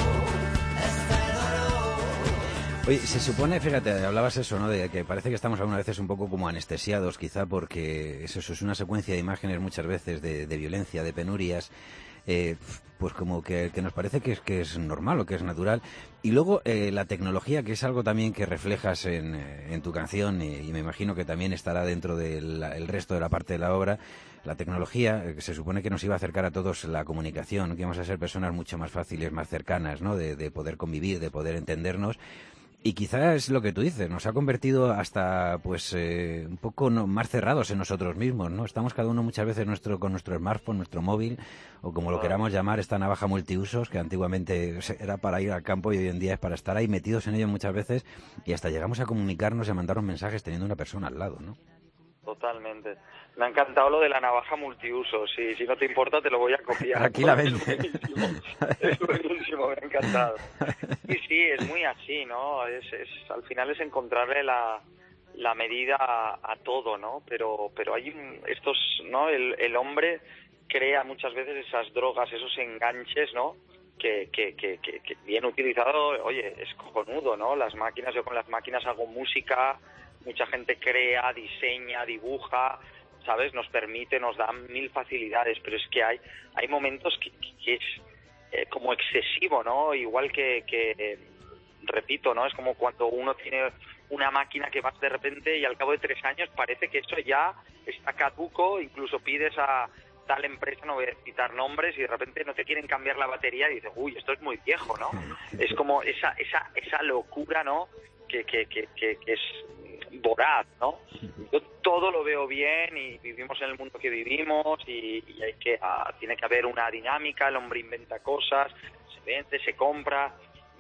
Oye, se supone, fíjate, hablabas eso, ¿no? De que parece que estamos algunas veces un poco como anestesiados, quizá porque eso, eso es una secuencia de imágenes muchas veces de, de violencia, de penurias, eh, pues como que, que nos parece que es, que es normal o que es natural. Y luego eh, la tecnología, que es algo también que reflejas en, en tu canción, y, y me imagino que también estará dentro del el resto de la parte de la obra. La tecnología, que se supone que nos iba a acercar a todos la comunicación, que íbamos a ser personas mucho más fáciles, más cercanas, ¿no? De, de poder convivir, de poder entendernos. Y quizás es lo que tú dices, nos ha convertido hasta pues eh, un poco no, más cerrados en nosotros mismos, ¿no? Estamos cada uno muchas veces nuestro con nuestro smartphone, nuestro móvil, o como lo queramos llamar, esta navaja multiusos, que antiguamente era para ir al campo y hoy en día es para estar ahí metidos en ello muchas veces, y hasta llegamos a comunicarnos y a mandarnos mensajes teniendo una persona al lado, ¿no? Totalmente. Me ha encantado lo de la navaja multiuso. Si, si no te importa, te lo voy a copiar. Tranquilamente. Es buenísimo. Es buenísimo, me ha encantado. Y sí, es muy así, ¿no? Es, es, al final es encontrarle la, la medida a, a todo, ¿no? Pero, pero hay estos, ¿no? El, el hombre crea muchas veces esas drogas, esos enganches, ¿no? Que, que, que, que, que bien utilizado, oye, es cojonudo, ¿no? Las máquinas, yo con las máquinas hago música, mucha gente crea, diseña, dibuja, ¿sabes? Nos permite, nos da mil facilidades, pero es que hay hay momentos que, que es eh, como excesivo, ¿no? Igual que, que eh, repito, ¿no? Es como cuando uno tiene una máquina que vas de repente y al cabo de tres años parece que eso ya está caduco, incluso pides a tal empresa, no voy a citar nombres, y de repente no te quieren cambiar la batería y dices, uy, esto es muy viejo, ¿no? Es como esa esa esa locura, ¿no? Que, que, que, que, que es voraz, ¿no? Yo todo lo veo bien y vivimos en el mundo que vivimos y, y hay que ah, tiene que haber una dinámica, el hombre inventa cosas, se vende, se compra,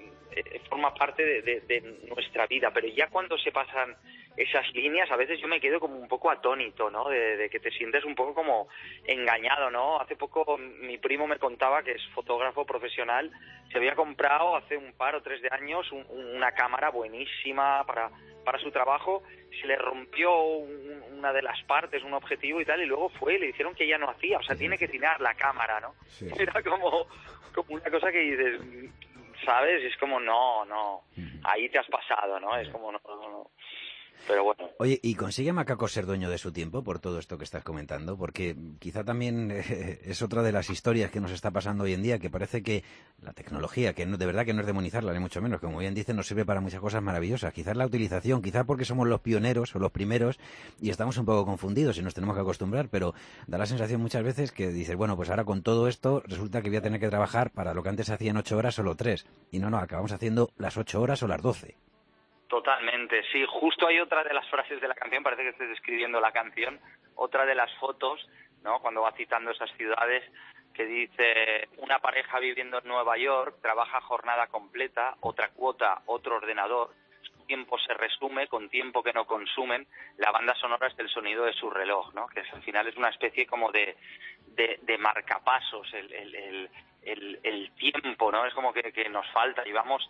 eh, forma parte de, de, de nuestra vida, pero ya cuando se pasan esas líneas, a veces yo me quedo como un poco atónito, ¿no? De, de que te sientes un poco como engañado, ¿no? Hace poco mi primo me contaba, que es fotógrafo profesional, se había comprado hace un par o tres de años un, una cámara buenísima para, para su trabajo, se le rompió un, una de las partes, un objetivo y tal, y luego fue y le dijeron que ya no hacía, o sea, sí, tiene que tirar la cámara, ¿no? Sí. Era como, como una cosa que dices, ¿sabes? Es como, no, no, ahí te has pasado, ¿no? Es como, no, no, no. Pero bueno. Oye, ¿y consigue Macaco ser dueño de su tiempo por todo esto que estás comentando? Porque quizá también eh, es otra de las historias que nos está pasando hoy en día, que parece que la tecnología, que no, de verdad que no es demonizarla, ni mucho menos, como bien dicen, nos sirve para muchas cosas maravillosas. Quizás la utilización, quizás porque somos los pioneros o los primeros y estamos un poco confundidos y nos tenemos que acostumbrar, pero da la sensación muchas veces que dices, bueno, pues ahora con todo esto resulta que voy a tener que trabajar para lo que antes hacían ocho horas, solo tres. Y no, no, acabamos haciendo las ocho horas o las doce. Totalmente, sí. Justo hay otra de las frases de la canción, parece que estoy describiendo la canción, otra de las fotos, ¿no? Cuando va citando esas ciudades, que dice, una pareja viviendo en Nueva York trabaja jornada completa, otra cuota, otro ordenador, su tiempo se resume con tiempo que no consumen, la banda sonora es el sonido de su reloj, ¿no? Que es, al final es una especie como de, de, de marcapasos, el, el, el, el, el tiempo, ¿no? Es como que, que nos falta y vamos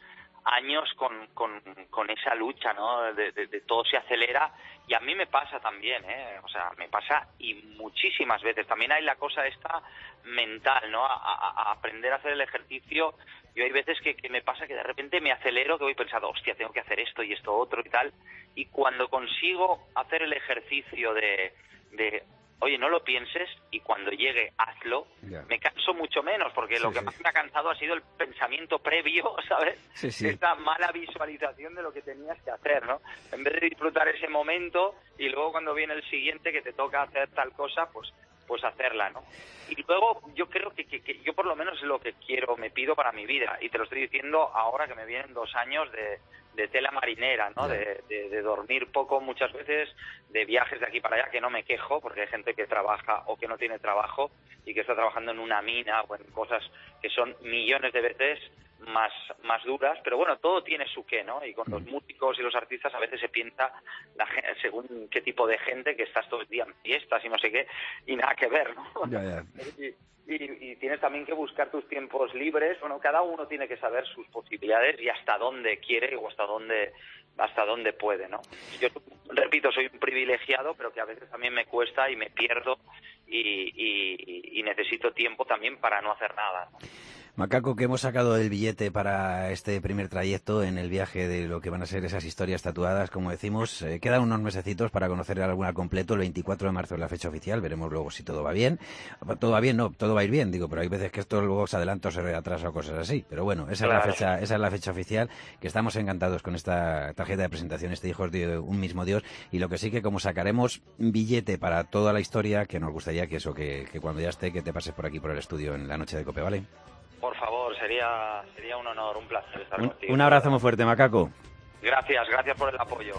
años con, con, con esa lucha, ¿no? De, de, de todo se acelera, y a mí me pasa también, ¿eh? O sea, me pasa y muchísimas veces. También hay la cosa esta mental, ¿no? A, a, a aprender a hacer el ejercicio. Yo hay veces que, que me pasa que de repente me acelero, que voy pensando, hostia, tengo que hacer esto y esto otro y tal, y cuando consigo hacer el ejercicio de, de oye, no lo pienses, y cuando llegue, hazlo, yeah. me canso mucho menos, porque sí, lo que sí. más me ha cansado ha sido el pensamiento previo, ¿sabes? Sí, sí. Esta mala visualización de lo que tenías que hacer, ¿no? En vez de disfrutar ese momento, y luego cuando viene el siguiente que te toca hacer tal cosa, pues pues hacerla, ¿no? Y luego yo creo que, que, que yo por lo menos es lo que quiero, me pido para mi vida, y te lo estoy diciendo ahora que me vienen dos años de, de tela marinera, ¿no? De, de, de dormir poco muchas veces, de viajes de aquí para allá, que no me quejo, porque hay gente que trabaja o que no tiene trabajo y que está trabajando en una mina o en cosas que son millones de veces más más duras, pero bueno, todo tiene su qué, ¿no? Y con los músicos y los artistas a veces se piensa la gente, según qué tipo de gente, que estás todo el día en fiestas y no sé qué, y nada que ver, ¿no? Ya, ya. Y, y, y tienes también que buscar tus tiempos libres. Bueno, cada uno tiene que saber sus posibilidades y hasta dónde quiere o hasta dónde hasta dónde puede, ¿no? Yo repito, soy un privilegiado, pero que a veces también me cuesta y me pierdo y, y, y necesito tiempo también para no hacer nada, ¿no? Macaco, que hemos sacado el billete para este primer trayecto en el viaje de lo que van a ser esas historias tatuadas, como decimos. Eh, quedan unos mesecitos para conocer alguna al completo. El veinticuatro de marzo es la fecha oficial. Veremos luego si todo va bien. Todo va bien, no, todo va a ir bien, digo, pero hay veces que esto luego se adelanta o se retrasa o cosas así. Pero bueno, esa claro. es la fecha, esa es la fecha oficial, que estamos encantados con esta tarjeta de presentación, este Hijos de un mismo Dios. Y lo que sí que como sacaremos un billete para toda la historia, que nos gustaría que eso, que, que cuando ya esté, que te pases por aquí por el estudio en la noche de COPE, ¿vale? Por favor, sería sería un honor, un placer estar un, contigo. Un abrazo muy fuerte, Macaco. Gracias, gracias por el apoyo.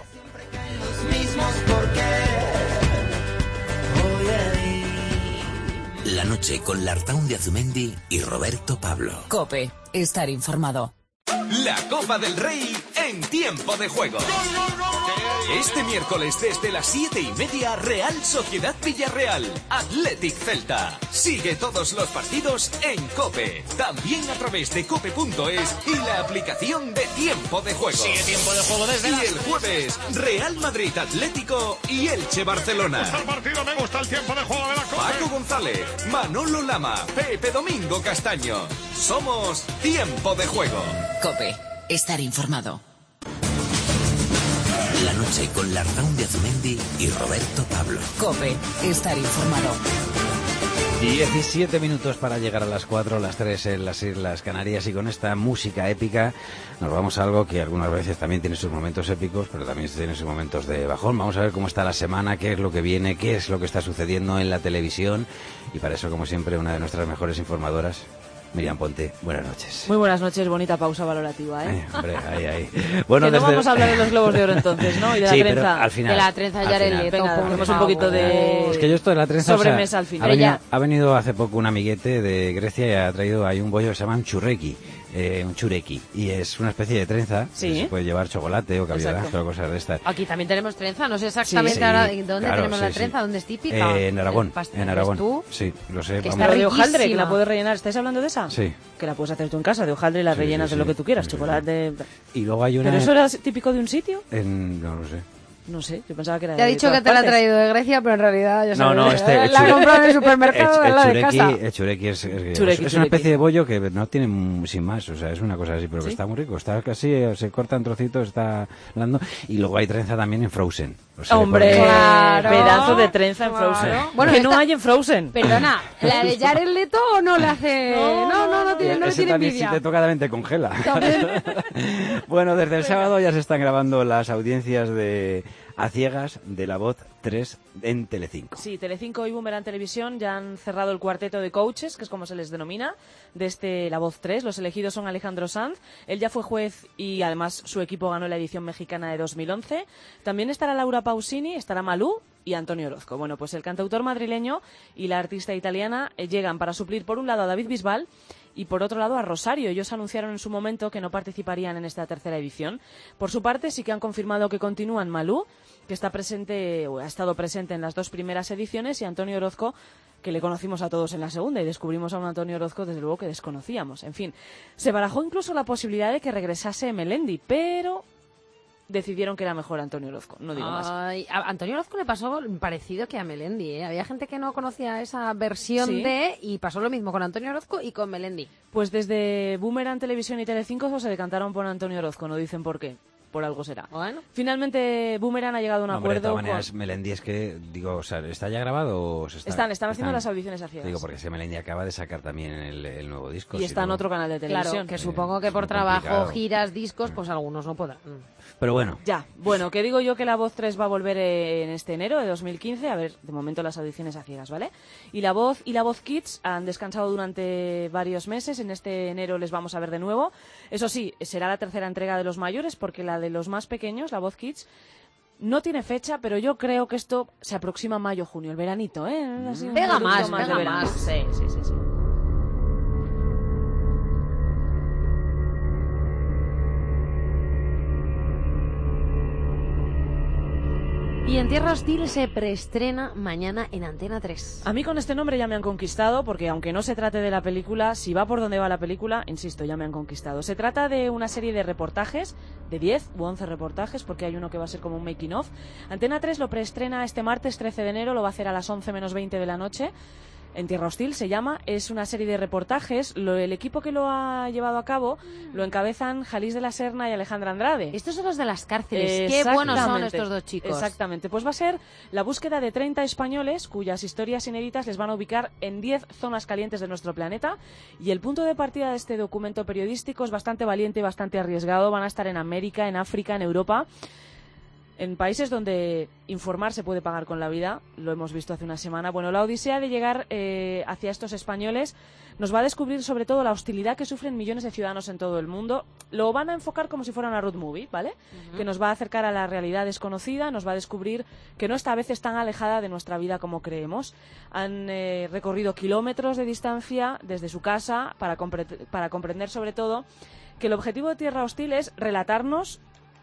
La noche con Lartaun de Azumendi y Roberto Pablo. COPE, estar informado. La Copa del Rey en tiempo de juego. Este miércoles desde las siete y media, Real Sociedad Villarreal, Athletic Celta. Sigue todos los partidos en COPE. También a través de cope punto es y la aplicación de tiempo de juego. Sigue tiempo de juego desde Y la... el jueves, Real Madrid Atlético y Elche Barcelona. Me gusta el partido, me gusta el tiempo de juego de la COPE. Paco González, Manolo Lama, Pepe Domingo Castaño. Somos Tiempo de Juego. COPE, estar informado. La noche con Lartaun de Azumendi y Roberto Pablo. COPE, estar informado. diecisiete minutos para llegar a las cuatro, las tres en las Islas Canarias, y con esta música épica nos vamos a algo que algunas veces también tiene sus momentos épicos, pero también tiene sus momentos de bajón. Vamos a ver cómo está la semana, qué es lo que viene, qué es lo que está sucediendo en la televisión, y para eso, como siempre, una de nuestras mejores informadoras, Miriam Ponte. Buenas noches. Muy buenas noches, bonita pausa valorativa, ¿eh? Ay, hombre, ahí, ahí. Bueno, que no desde... vamos a hablar de los globos de oro entonces, ¿no? Y de la sí, trenza. Pero al final, de la trenza ya le Venga, hacemos un poquito de... Es que yo esto de la trenza, sobremesa, o sea, al final. Ha venido, ha venido hace poco un amiguete de Grecia y ha traído ahí un bollo que se llama un churreki. Eh, un chureki, y es una especie de trenza. Sí. Que se puede llevar chocolate o cabello o cosas de estas. Aquí también tenemos trenza, no sé exactamente sí, ahora dónde claro, tenemos sí, la sí. trenza, dónde es típica. Eh, en Aragón, en Aragón. ¿Tú? Sí, lo sé. Que vamos. está Pero de hojaldre, que riquísima. la puedes rellenar. ¿Estáis hablando de esa? Sí. Que la puedes hacer tú en casa, de hojaldre, y la Sí, rellenas sí, de lo sí. que tú quieras, Sí, chocolate... Y luego hay una... ¿Pero eso era típico de un sitio? En... No lo sé. No sé, yo pensaba que era Te ha de dicho todas que te la ha partes. traído de Grecia, pero en realidad ya No, sabes, no, este... el la chure- comprado en el supermercado, el, es la de chureki, casa. el chureki es, es, griego. Chureki, es una chureki. especie de bollo que no tiene mm, sin más, o sea, es una cosa así, pero que ¿Sí? está muy rico. Está casi, eh, se corta en trocitos, está blando. Y luego hay trenza también en Frozen. O sea, Hombre, porque- Claro. pedazo de trenza en Claro. Frozen. Bueno, que no esta- hay en Frozen. Perdona, ¿la de Jared Leto o no la hace? No, no, no, no tiene, no le Ese tiene también, envidia. si te toca, también te congela. También. Bueno, desde el sábado ya se están grabando las audiencias de A Ciegas de La Voz tres en Telecinco. Sí, Telecinco y Boomerang Televisión ya han cerrado el cuarteto de coaches, que es como se les denomina, de este La Voz tres. Los elegidos son Alejandro Sanz, él ya fue juez y además su equipo ganó la edición mexicana de dos mil once. También estará Laura Pausini, estará Malú y Antonio Orozco. Bueno, pues el cantautor madrileño y la artista italiana eh, llegan para suplir por un lado a David Bisbal y por otro lado a Rosario. Ellos anunciaron en su momento que no participarían en esta tercera edición. Por su parte sí que han confirmado que continúan Malú, que está presente o ha estado presente en las dos primeras ediciones, y Antonio Orozco, que le conocimos a todos en la segunda y descubrimos a un Antonio Orozco, desde luego, que desconocíamos. En fin, se barajó incluso la posibilidad de que regresase Melendi, pero decidieron que era mejor Antonio Orozco, no digo más. Ay, a Antonio Orozco le pasó parecido que a Melendi, ¿eh? Había gente que no conocía esa versión ¿Sí? de, y pasó lo mismo con Antonio Orozco y con Melendi. Pues desde Boomerang Televisión y Telecinco se decantaron por Antonio Orozco, no dicen por qué. Por algo será. Bueno. Finalmente Boomerang ha llegado a un No, hombre, de acuerdo todas maneras, con... Melendi es que, digo, o sea, ¿está ya grabado o se está...? Están, están haciendo las audiciones a ciegas. Digo, porque ese Melendi acaba de sacar también el, el nuevo disco. Y si está en no- otro canal de televisión. Claro, que supongo que es por muy trabajo, complicado. giras, discos, pues algunos no podrán. Pero bueno. Ya, bueno, que digo yo que La Voz tres va a volver eh, en este enero de dos mil quince. A ver, de momento las audiciones a ciegas, ¿vale? Y La Voz y La Voz Kids han descansado durante varios meses. En este enero les vamos a ver de nuevo. Eso sí, será la tercera entrega de los mayores, porque la de los más pequeños, La Voz Kids, no tiene fecha, pero yo creo que esto se aproxima a mayo-junio, el veranito, ¿eh? Así un Pega poquito más, de pega verano. más. Sí, sí, sí, sí. Y En Tierra Hostil se preestrena mañana en Antena tres. A mí con este nombre ya me han conquistado, porque aunque no se trate de la película, si va por donde va la película, insisto, ya me han conquistado. Se trata de una serie de reportajes, de diez u once reportajes, porque hay uno que va a ser como un making of. Antena tres lo preestrena este martes trece de enero, lo va a hacer a las once menos veinte de la noche. En Tierra Hostil se llama, es una serie de reportajes. Lo, el equipo que lo ha llevado a cabo lo encabezan Jalís de la Serna y Alejandra Andrade. Estos son los de las cárceles. Qué buenos son Exactamente. estos dos chicos. Exactamente. Pues va a ser la búsqueda de treinta españoles cuyas historias inéditas les van a ubicar en diez zonas calientes de nuestro planeta. Y el punto de partida de este documento periodístico es bastante valiente y bastante arriesgado. Van a estar en América, en África, en Europa, en países donde informar se puede pagar con la vida. Lo hemos visto hace una semana. Bueno, la odisea de llegar eh, hacia estos españoles nos va a descubrir sobre todo la hostilidad que sufren millones de ciudadanos en todo el mundo. Lo van a enfocar como si fuera una road movie, ¿vale? Uh-huh. Que nos va a acercar a la realidad desconocida, nos va a descubrir que no está a veces tan alejada de nuestra vida como creemos. Han eh, recorrido kilómetros de distancia desde su casa para, compre- para comprender sobre todo que el objetivo de Tierra Hostil es relatarnos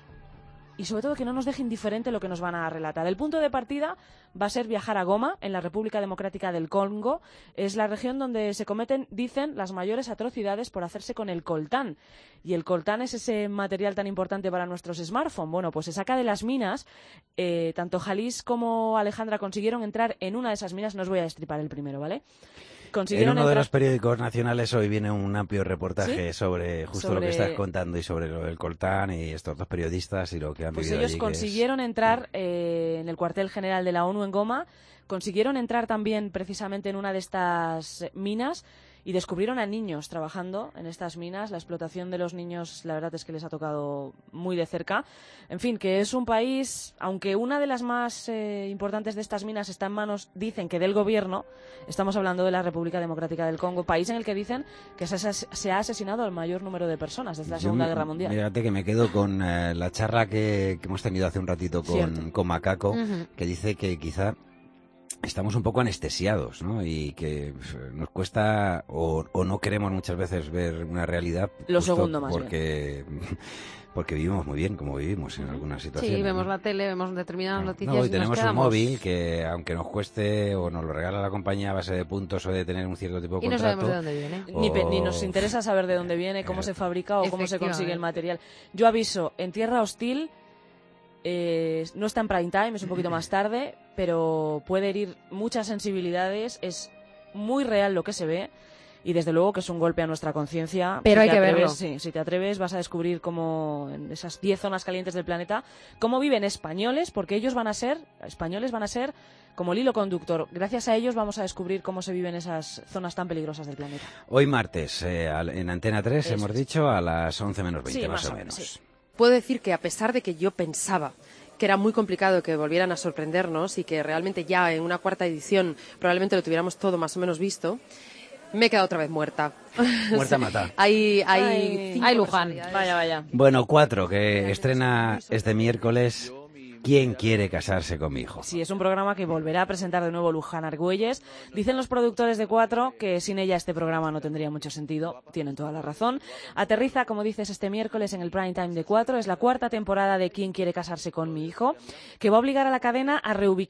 y sobre todo que no nos deje indiferente lo que nos van a relatar. El punto de partida va a ser viajar a Goma, en la República Democrática del Congo. Es la región donde se cometen, dicen, las mayores atrocidades por hacerse con el coltán. Y el coltán es ese material tan importante para nuestros smartphones. Bueno, pues se saca de las minas. Eh, tanto Jalís como Alejandra consiguieron entrar en una de esas minas. No os voy a destripar el primero, ¿vale? En uno entrar... de los periódicos nacionales hoy viene un amplio reportaje, ¿sí?, sobre justo sobre... lo que estás contando y sobre lo del coltán y estos dos periodistas y lo que han pues vivido ellos allí. Pues ellos consiguieron es... entrar eh, en el cuartel general de la ONU en Goma, consiguieron entrar también precisamente en una de estas minas y descubrieron a niños trabajando en estas minas. La explotación de los niños, la verdad es que les ha tocado muy de cerca. En fin, que es un país, aunque una de las más eh, importantes de estas minas está en manos, dicen que del gobierno, estamos hablando de la República Democrática del Congo, país en el que dicen que se, se ha asesinado al mayor número de personas desde la Segunda Yo, Guerra Mundial. Fíjate que me quedo con eh, la charla que, que hemos tenido hace un ratito con, con Macaco, uh-huh. que dice que quizá estamos un poco anestesiados, ¿no? Y que nos cuesta o, o no queremos muchas veces ver una realidad. Lo segundo más porque bien. Porque vivimos muy bien, como vivimos en algunas situaciones. Sí, vemos ¿no? la tele, vemos determinadas no, noticias no, y y tenemos nos quedamos... un móvil que, aunque nos cueste o nos lo regala la compañía a base de puntos o de tener un cierto tipo de y contrato... Y no sabemos de dónde viene. O... Ni, pe- ni nos interesa saber de dónde viene, cómo eh, se fabrica o cómo se consigue el material. Yo aviso, En Tierra Hostil eh, no está en prime time, es un poquito más tarde, pero puede herir muchas sensibilidades, es muy real lo que se ve. Y desde luego que es un golpe a nuestra conciencia. Pero si hay que atreves, verlo. Sí, si te atreves vas a descubrir cómo en esas diez zonas calientes del planeta, cómo viven españoles, porque ellos van a ser, españoles van a ser como el hilo conductor. Gracias a ellos vamos a descubrir cómo se viven esas zonas tan peligrosas del planeta. Hoy martes, eh, en Antena tres, Eso hemos es. dicho, a las once menos veinte, sí, más, más o menos. Sí. Puedo decir que a pesar de que yo pensaba que era muy complicado que volvieran a sorprendernos y que realmente ya en una cuarta edición probablemente lo tuviéramos todo más o menos visto, me he quedado otra vez muerta. Muerta mata. Hay, hay, hay Luján. Vaya, vaya. Bueno, cuatro, que estrena este miércoles. ¿Quién quiere casarse con mi hijo? Sí, es un programa que volverá a presentar de nuevo Luján Argüelles. Dicen los productores de Cuatro que sin ella este programa no tendría mucho sentido. Tienen toda la razón. Aterriza, como dices, este miércoles en el prime time de Cuatro. Es la cuarta temporada de ¿Quién quiere casarse con mi hijo?, que va a obligar a la cadena a reubicar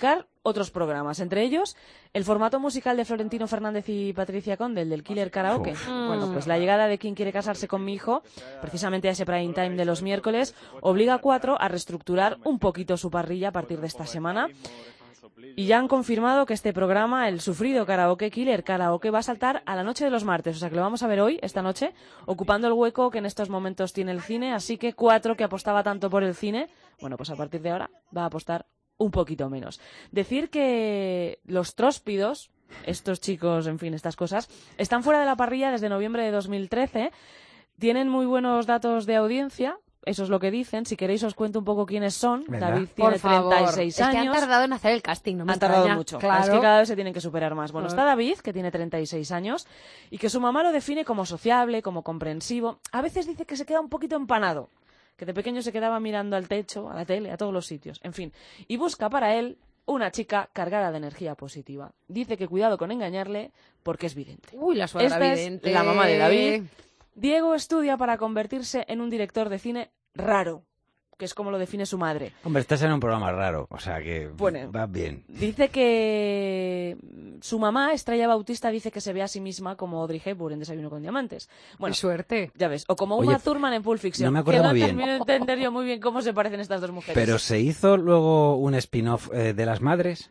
otros programas, entre ellos el formato musical de Florentino Fernández y Patricia Conde, el del Killer Karaoke. Uf. Bueno, pues la llegada de Quién quiere casarse con mi hijo, precisamente a ese prime time de los miércoles, obliga a Cuatro a reestructurar un poquito su parrilla a partir de esta semana. Y ya han confirmado que este programa, el sufrido Karaoke, Killer Karaoke, va a saltar a la noche de los martes. O sea que lo vamos a ver hoy, esta noche, ocupando el hueco que en estos momentos tiene el cine. Así que Cuatro, que apostaba tanto por el cine, bueno, pues a partir de ahora va a apostar un poquito menos. Decir que los tróspidos, estos chicos, en fin, estas cosas, están fuera de la parrilla desde noviembre de dos mil trece. Tienen muy buenos datos de audiencia. Eso es lo que dicen. Si queréis os cuento un poco quiénes son. Venga. David tiene Por favor. treinta y seis años. Es que han tardado en hacer el casting, no me Han tardado extraña. mucho. Claro. Es que cada vez se tienen que superar más. Bueno, Claro. está David, que tiene treinta y seis años, y que su mamá lo define como sociable, como comprensivo. A veces dice que se queda un poquito empanado, que de pequeño se quedaba mirando al techo, a la tele, a todos los sitios. En fin, y busca para él una chica cargada de energía positiva. Dice que cuidado con engañarle, porque es vidente. Uy, la suegra Esta vidente. es la mamá de David. Diego estudia para convertirse en un director de cine raro, que es como lo define su madre. Hombre, estás en un programa raro, o sea que Bueno. va bien. Dice que su mamá, Estrella Bautista, dice que se ve a sí misma como Audrey Hepburn en Desayuno con Diamantes. Bueno, Qué suerte. ya ves. O como Oye, Uma Thurman en Pulp Fiction. no me acuerdo que no muy bien. termino de entender yo muy bien cómo se parecen estas dos mujeres. Pero se hizo luego un spin-off eh, de las madres.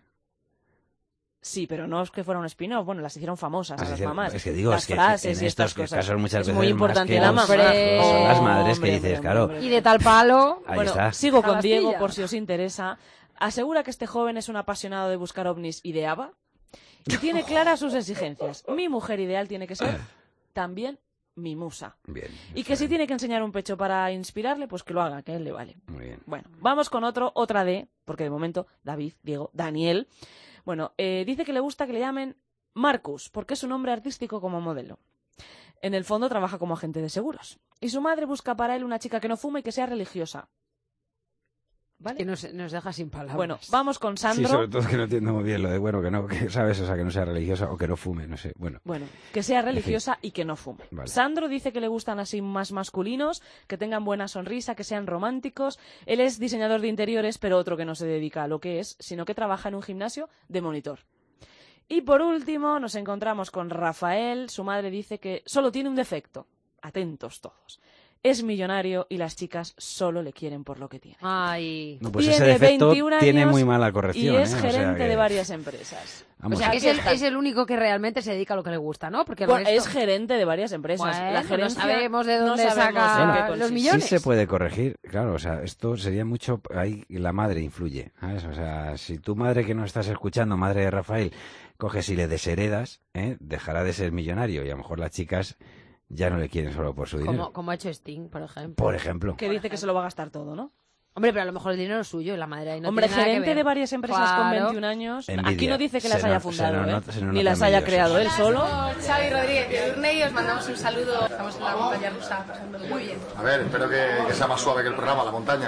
Sí, pero no es que fuera un spin-off. Bueno, las hicieron famosas Así a las se- mamás. es que digo, las es que frases en y estas estos cosas. casos muchas es veces muy más importante que la los- mamá. son las madres que Hombre, dices, hombre, claro. hombre. Y de tal palo. Ahí Bueno, está. sigo A con las Diego pillas. por si os interesa. Asegura que este joven es un apasionado de buscar ovnis y de ABBA y tiene claras sus exigencias. Mi mujer ideal tiene que ser también mi musa. Bien. Y que si tiene que enseñar un pecho para inspirarle, pues que lo haga, que a él le vale. Muy bien. Bueno, vamos con otro, otra D, porque de momento David, Diego, Daniel. Bueno, eh, dice que le gusta que le llamen Marcus, porque es un nombre artístico como modelo. En el fondo trabaja como agente de seguros. Y su madre busca para él una chica que no fume y que sea religiosa. ¿Vale? Que nos, nos deja sin palabras. Bueno, vamos con Sí, Sandro. sobre todo que no entiendo muy bien lo de, bueno, que no, que sabes, o sea, que no sea religiosa o que no fume, no sé, bueno. Bueno, que sea religiosa y que no fume. Vale. Sandro dice que le gustan así más masculinos, que tengan buena sonrisa, que sean románticos. Él es diseñador de interiores, pero otro que no se dedica a lo que es, sino que trabaja en un gimnasio de monitor. Y por último nos encontramos con Rafael. Su madre dice que solo tiene un defecto. Atentos todos. Es millonario y las chicas solo le quieren por lo que tiene. Ay. No, pues Tiene ese defecto veintiún tiene años muy mala corrección. y es ¿eh? O sea gerente que- de varias empresas. Vamos O sea, a- que es el, es el único que realmente se dedica a lo que le gusta, ¿no? Porque el Bueno, resto- es gerente de varias empresas. Bueno, la no gerencia sabemos de no dónde sabemos saca en qué los consiste. millones. Sí se puede corregir, claro, o sea, esto sería mucho, ahí la madre influye, ¿sabes? O sea, si tu madre que no estás escuchando, madre de Rafael, coges y le desheredas, ¿eh? Dejará de ser millonario y a lo mejor las chicas ya no le quieren solo por su dinero. Como, como ha hecho Sting, por ejemplo. Por ejemplo. Que dice que se lo va a gastar todo, ¿no? Hombre, pero a lo mejor el dinero es suyo y la madre ahí no Hombre, tiene nada que gerente ver. de varias empresas con Claro. veintiún años. Envidia. Aquí no dice que las Se haya no- se fundado, no ¿eh? nota- se no Ni nota las haya envidioso. creado él solo. Somos Xavi Rodríguez de Edurne y os mandamos un saludo. Estamos en la montaña rusa, pasándolo muy bien. A ver, espero que, que sea más suave que el programa, la montaña.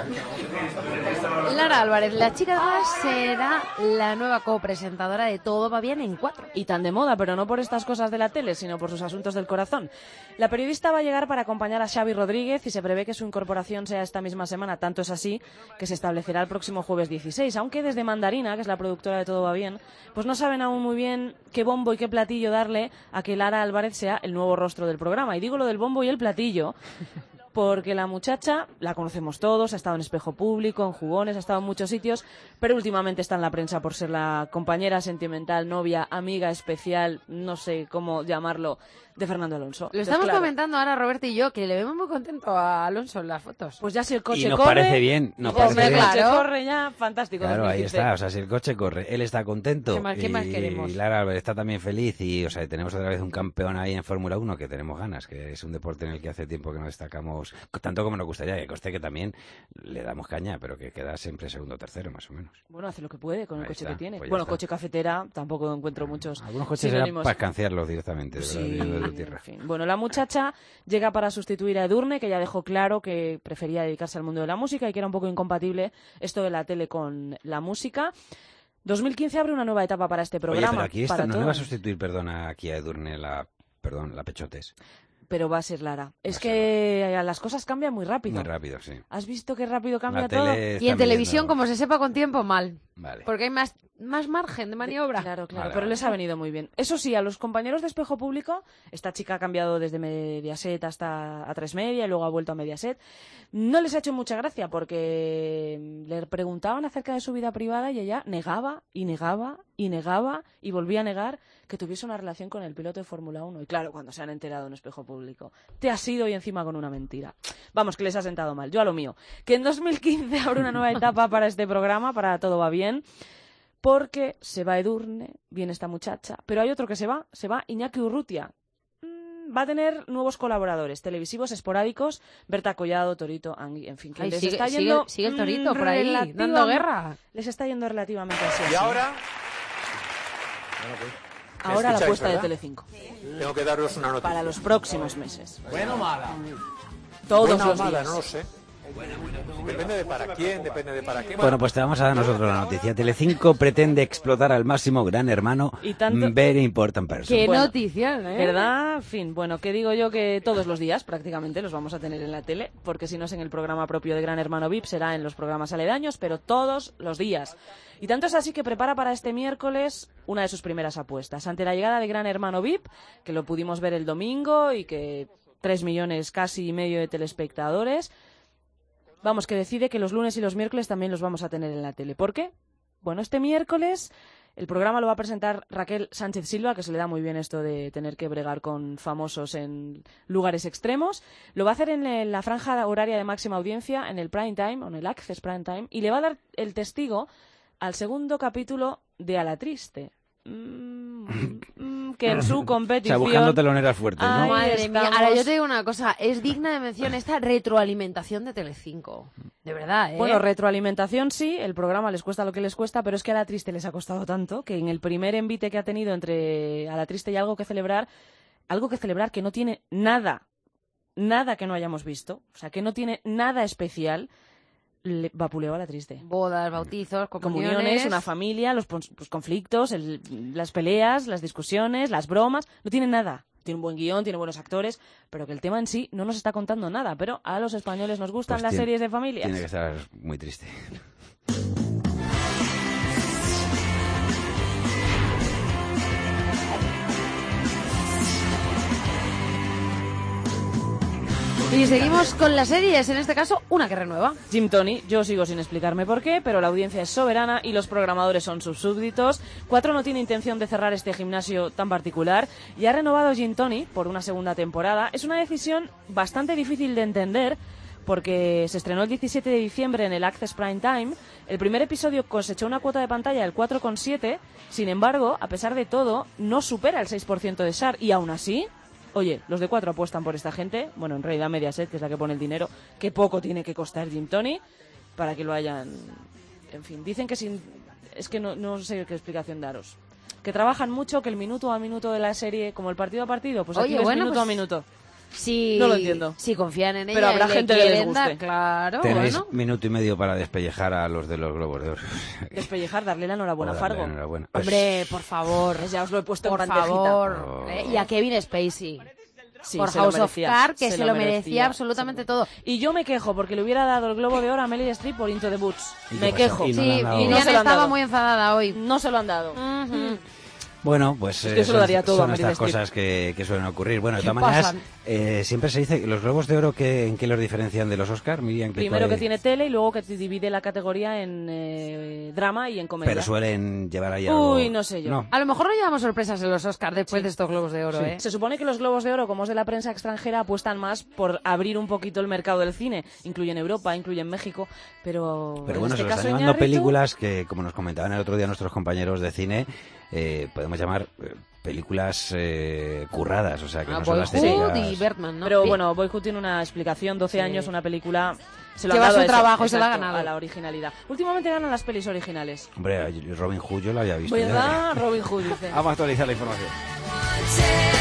Lara Álvarez, la chica de moda, será la nueva copresentadora de Todo va bien en cuatro. Y tan de moda, pero no por estas cosas de la tele, sino por sus asuntos del corazón. La periodista va a llegar para acompañar a Xavi Rodríguez y se prevé que su incorporación sea esta misma semana. Tanto es así que se establecerá el próximo jueves dieciséis, aunque desde Mandarina, que es la productora de Todo va bien, pues no saben aún muy bien qué bombo y qué platillo darle a que Lara Álvarez sea el nuevo rostro del programa. Y digo lo del bombo y el platillo porque la muchacha la conocemos todos, ha estado en Espejo Público, en Jugones, ha estado en muchos sitios, pero últimamente está en la prensa por ser la compañera sentimental, novia, amiga especial, no sé cómo llamarlo, de Fernando Alonso. Lo Entonces, estamos claro, comentando ahora Roberto y yo, que le vemos muy contento a Alonso en las fotos. Pues ya si el coche Y nos corre... parece bien, nos Hombre, parece bien. el coche Claro. corre ya, fantástico. Claro, ahí dos mil quince. está, o sea, si el coche corre, él está contento ¿Qué más- qué y, más queremos? y Lara Álvarez está también feliz y, o sea, tenemos otra vez un campeón ahí en Fórmula uno que tenemos ganas, que es un deporte en el que hace tiempo que no destacamos, tanto como nos gustaría, que coste que también le damos caña, pero que queda siempre segundo o tercero, más o menos. Bueno, hace lo que puede con el Ahí coche está, que tiene. pues ya Bueno, está. coche cafetera tampoco encuentro muchos Algunos coches eran sinónimos. para escanciarlos directamente, de Sí, verdad, yo de tu tierra. en fin. Bueno, la muchacha llega para sustituir a Edurne, que ya dejó claro que prefería dedicarse al mundo de la música y que era un poco incompatible esto de la tele con la música. dos mil quince abre una nueva etapa para este Oye, programa. pero aquí para esta, no le todo. va a sustituir, perdona, aquí a Edurne la, perdón, la Pechotes. Pero va a ser Lara. Es que las cosas cambian muy rápido. Muy rápido, sí. ¿Has visto qué rápido cambia La todo? tele Y en está televisión, midiendo- como se sepa con tiempo, mal. Vale. Porque hay más más margen de maniobra. Claro, claro, Vale, pero vale. les ha venido muy bien. Eso sí, a los compañeros de Espejo Público, esta chica ha cambiado desde Mediaset hasta a tres Media y luego ha vuelto a Mediaset, no les ha hecho mucha gracia porque le preguntaban acerca de su vida privada y ella negaba y negaba y negaba y volvía a negar que tuviese una relación con el piloto de Fórmula uno. Y claro, cuando se han enterado en Espejo Público, te has ido y encima con una mentira. Vamos, que les ha sentado mal. Yo a lo mío. Que en dos mil quince habrá una nueva etapa para este programa, para Todo va bien. Porque se va Edurne, viene esta muchacha, pero hay otro que se va, se va Iñaki Urrutia. Mm, va a tener nuevos colaboradores televisivos esporádicos, Berta Collado, Torito, Angui, en fin, que Ay, les sigue, está sigue- yendo sigue el Torito mm, por ahí, relativa- dando guerra. Les está yendo relativamente así. Y así. ahora, ¿me Ahora la escucháis, apuesta de verdad? Telecinco. Tengo que daros una noticia. Para los próximos meses. ¿Buena o mala? Todos Buena o los mala, días. no lo sé. Depende de para quién, depende de para qué. Bueno, pues te vamos a dar nosotros la noticia. Telecinco pretende explotar al máximo Gran Hermano. Y tanto- Very important person. Qué Bueno, notición, ¿eh? ¿Verdad? En fin, bueno, que digo yo que todos los días prácticamente los vamos a tener en la tele, porque si no es en el programa propio de Gran Hermano V I P, será en los programas aledaños, pero todos los días. Y tanto es así que prepara para este miércoles una de sus primeras apuestas. Ante la llegada de Gran Hermano V I P, que lo pudimos ver el domingo y que tres millones casi y medio de telespectadores, vamos, que decide que los lunes y los miércoles también los vamos a tener en la tele. ¿Por qué? Bueno, este miércoles el programa lo va a presentar Raquel Sánchez Silva, que se le da muy bien esto de tener que bregar con famosos en lugares extremos. Lo va a hacer en el- la franja horaria de máxima audiencia, en el prime time, o en el access prime time, y le va a dar el testigo al segundo capítulo de A la Triste. Mm, mm, que en su O competición... sea, buscando teloneras fuertes, ¿no? Ahí Madre mía, estamos. ahora yo te digo una cosa, es digna de mención esta retroalimentación de Telecinco. De verdad, ¿eh? Bueno, retroalimentación sí, el programa les cuesta lo que les cuesta, pero es que a La Triste les ha costado tanto que en el primer envite que ha tenido entre A la Triste y Algo que celebrar, algo que celebrar que no tiene nada, nada que no hayamos visto, o sea, que no tiene nada especial, le vapuleó a La Triste. Bodas, bautizos, comuniones... Comuniones, una familia, los, pons- los conflictos, el- las peleas, las discusiones, las bromas, no tiene nada. Tiene un buen guión, tiene buenos actores, pero que el tema en sí no nos está contando nada. Pero a los españoles nos gustan Pues las tiene- series de familias. Tiene que estar muy triste. Y seguimos con las series, en este caso, una que renueva. Jim Tony, yo sigo sin explicarme por qué, pero la audiencia es soberana y los programadores son sus súbditos. Cuatro no tiene intención de cerrar este gimnasio tan particular y ha renovado Jim Tony por una segunda temporada. Es una decisión bastante difícil de entender porque se estrenó el diecisiete de diciembre en el Access Prime Time. El primer episodio cosechó una cuota de pantalla del cuatro coma siete, sin embargo, a pesar de todo, no supera el seis por ciento de S A R y aún así... Oye, los de cuatro apuestan por esta gente. Bueno, en realidad Mediaset, que es la que pone el dinero, que poco tiene que costar Jim Tony para que lo hayan... En fin, dicen que sin... Es que no, no sé qué explicación daros. Que trabajan mucho, que el minuto a minuto de la serie, como el partido a partido, pues aquí Oye, ves bueno, minuto pues, a minuto. Si, No lo entiendo. Si confían en ella Pero habrá y le gente que les quieren dar, guste. claro, Tenéis bueno. minuto y medio para despellejar a los de los Globos de Oro. Despellejar, darle la enhorabuena a O darle Fargo. la enhorabuena. Hombre, por favor. Ya os lo he puesto Por en bandejita. favor. Eh, Y a Kevin Spacey. Sí, por se lo House of merecía, Cards, que se se, lo lo merecía, merecía, absolutamente todo. Y yo me quejo porque le hubiera dado el Globo de Oro a Meryl Streep por Into the Woods. ¿Y qué Me pasó? quejo. Y no Sí, le han dado- y no Diana se lo han estaba dado. muy enfadada hoy. No se lo han dado. Ujú. Bueno, pues Es que eh, se lo son, daría todo a son Meryl estas Streep. cosas que, que suelen ocurrir. Bueno, de ¿Qué todas maneras, pasan? eh, siempre se dice que los Globos de Oro, que, ¿en qué los diferencian de los Oscar? Miriam, ¿qué- Primero cuál que es? tiene tele y luego que te divide la categoría en eh, drama y en comedia. Pero suelen llevar ahí algo... Uy, no sé yo. No. A lo mejor no llevamos sorpresas en los Oscars después de estos Globos de Oro, ¿eh? Se supone que los Globos de Oro, como es de la prensa extranjera, apuestan más por abrir un poquito el mercado del cine. Incluyen Europa, incluyen México, pero... Pero en bueno, este se los caso, están llevando Iñárritu, películas que, como nos comentaban el otro día nuestros compañeros de cine, eh, podemos llamar eh, películas eh, curradas, o sea, que Ah, no son las Boyhood típicas... y Birdman, ¿no? Pero Sí. bueno, Boyhood tiene una explicación, doce Sí. años, una película... Se lo Lleva han dado su a eso, trabajo y se lo ha exacto, ganado. a la originalidad. Últimamente ganan las pelis originales. Hombre, Robin Hood yo lo había visto. ya. ¿Verdad? Robin Hood dice. Vamos a actualizar la información. Say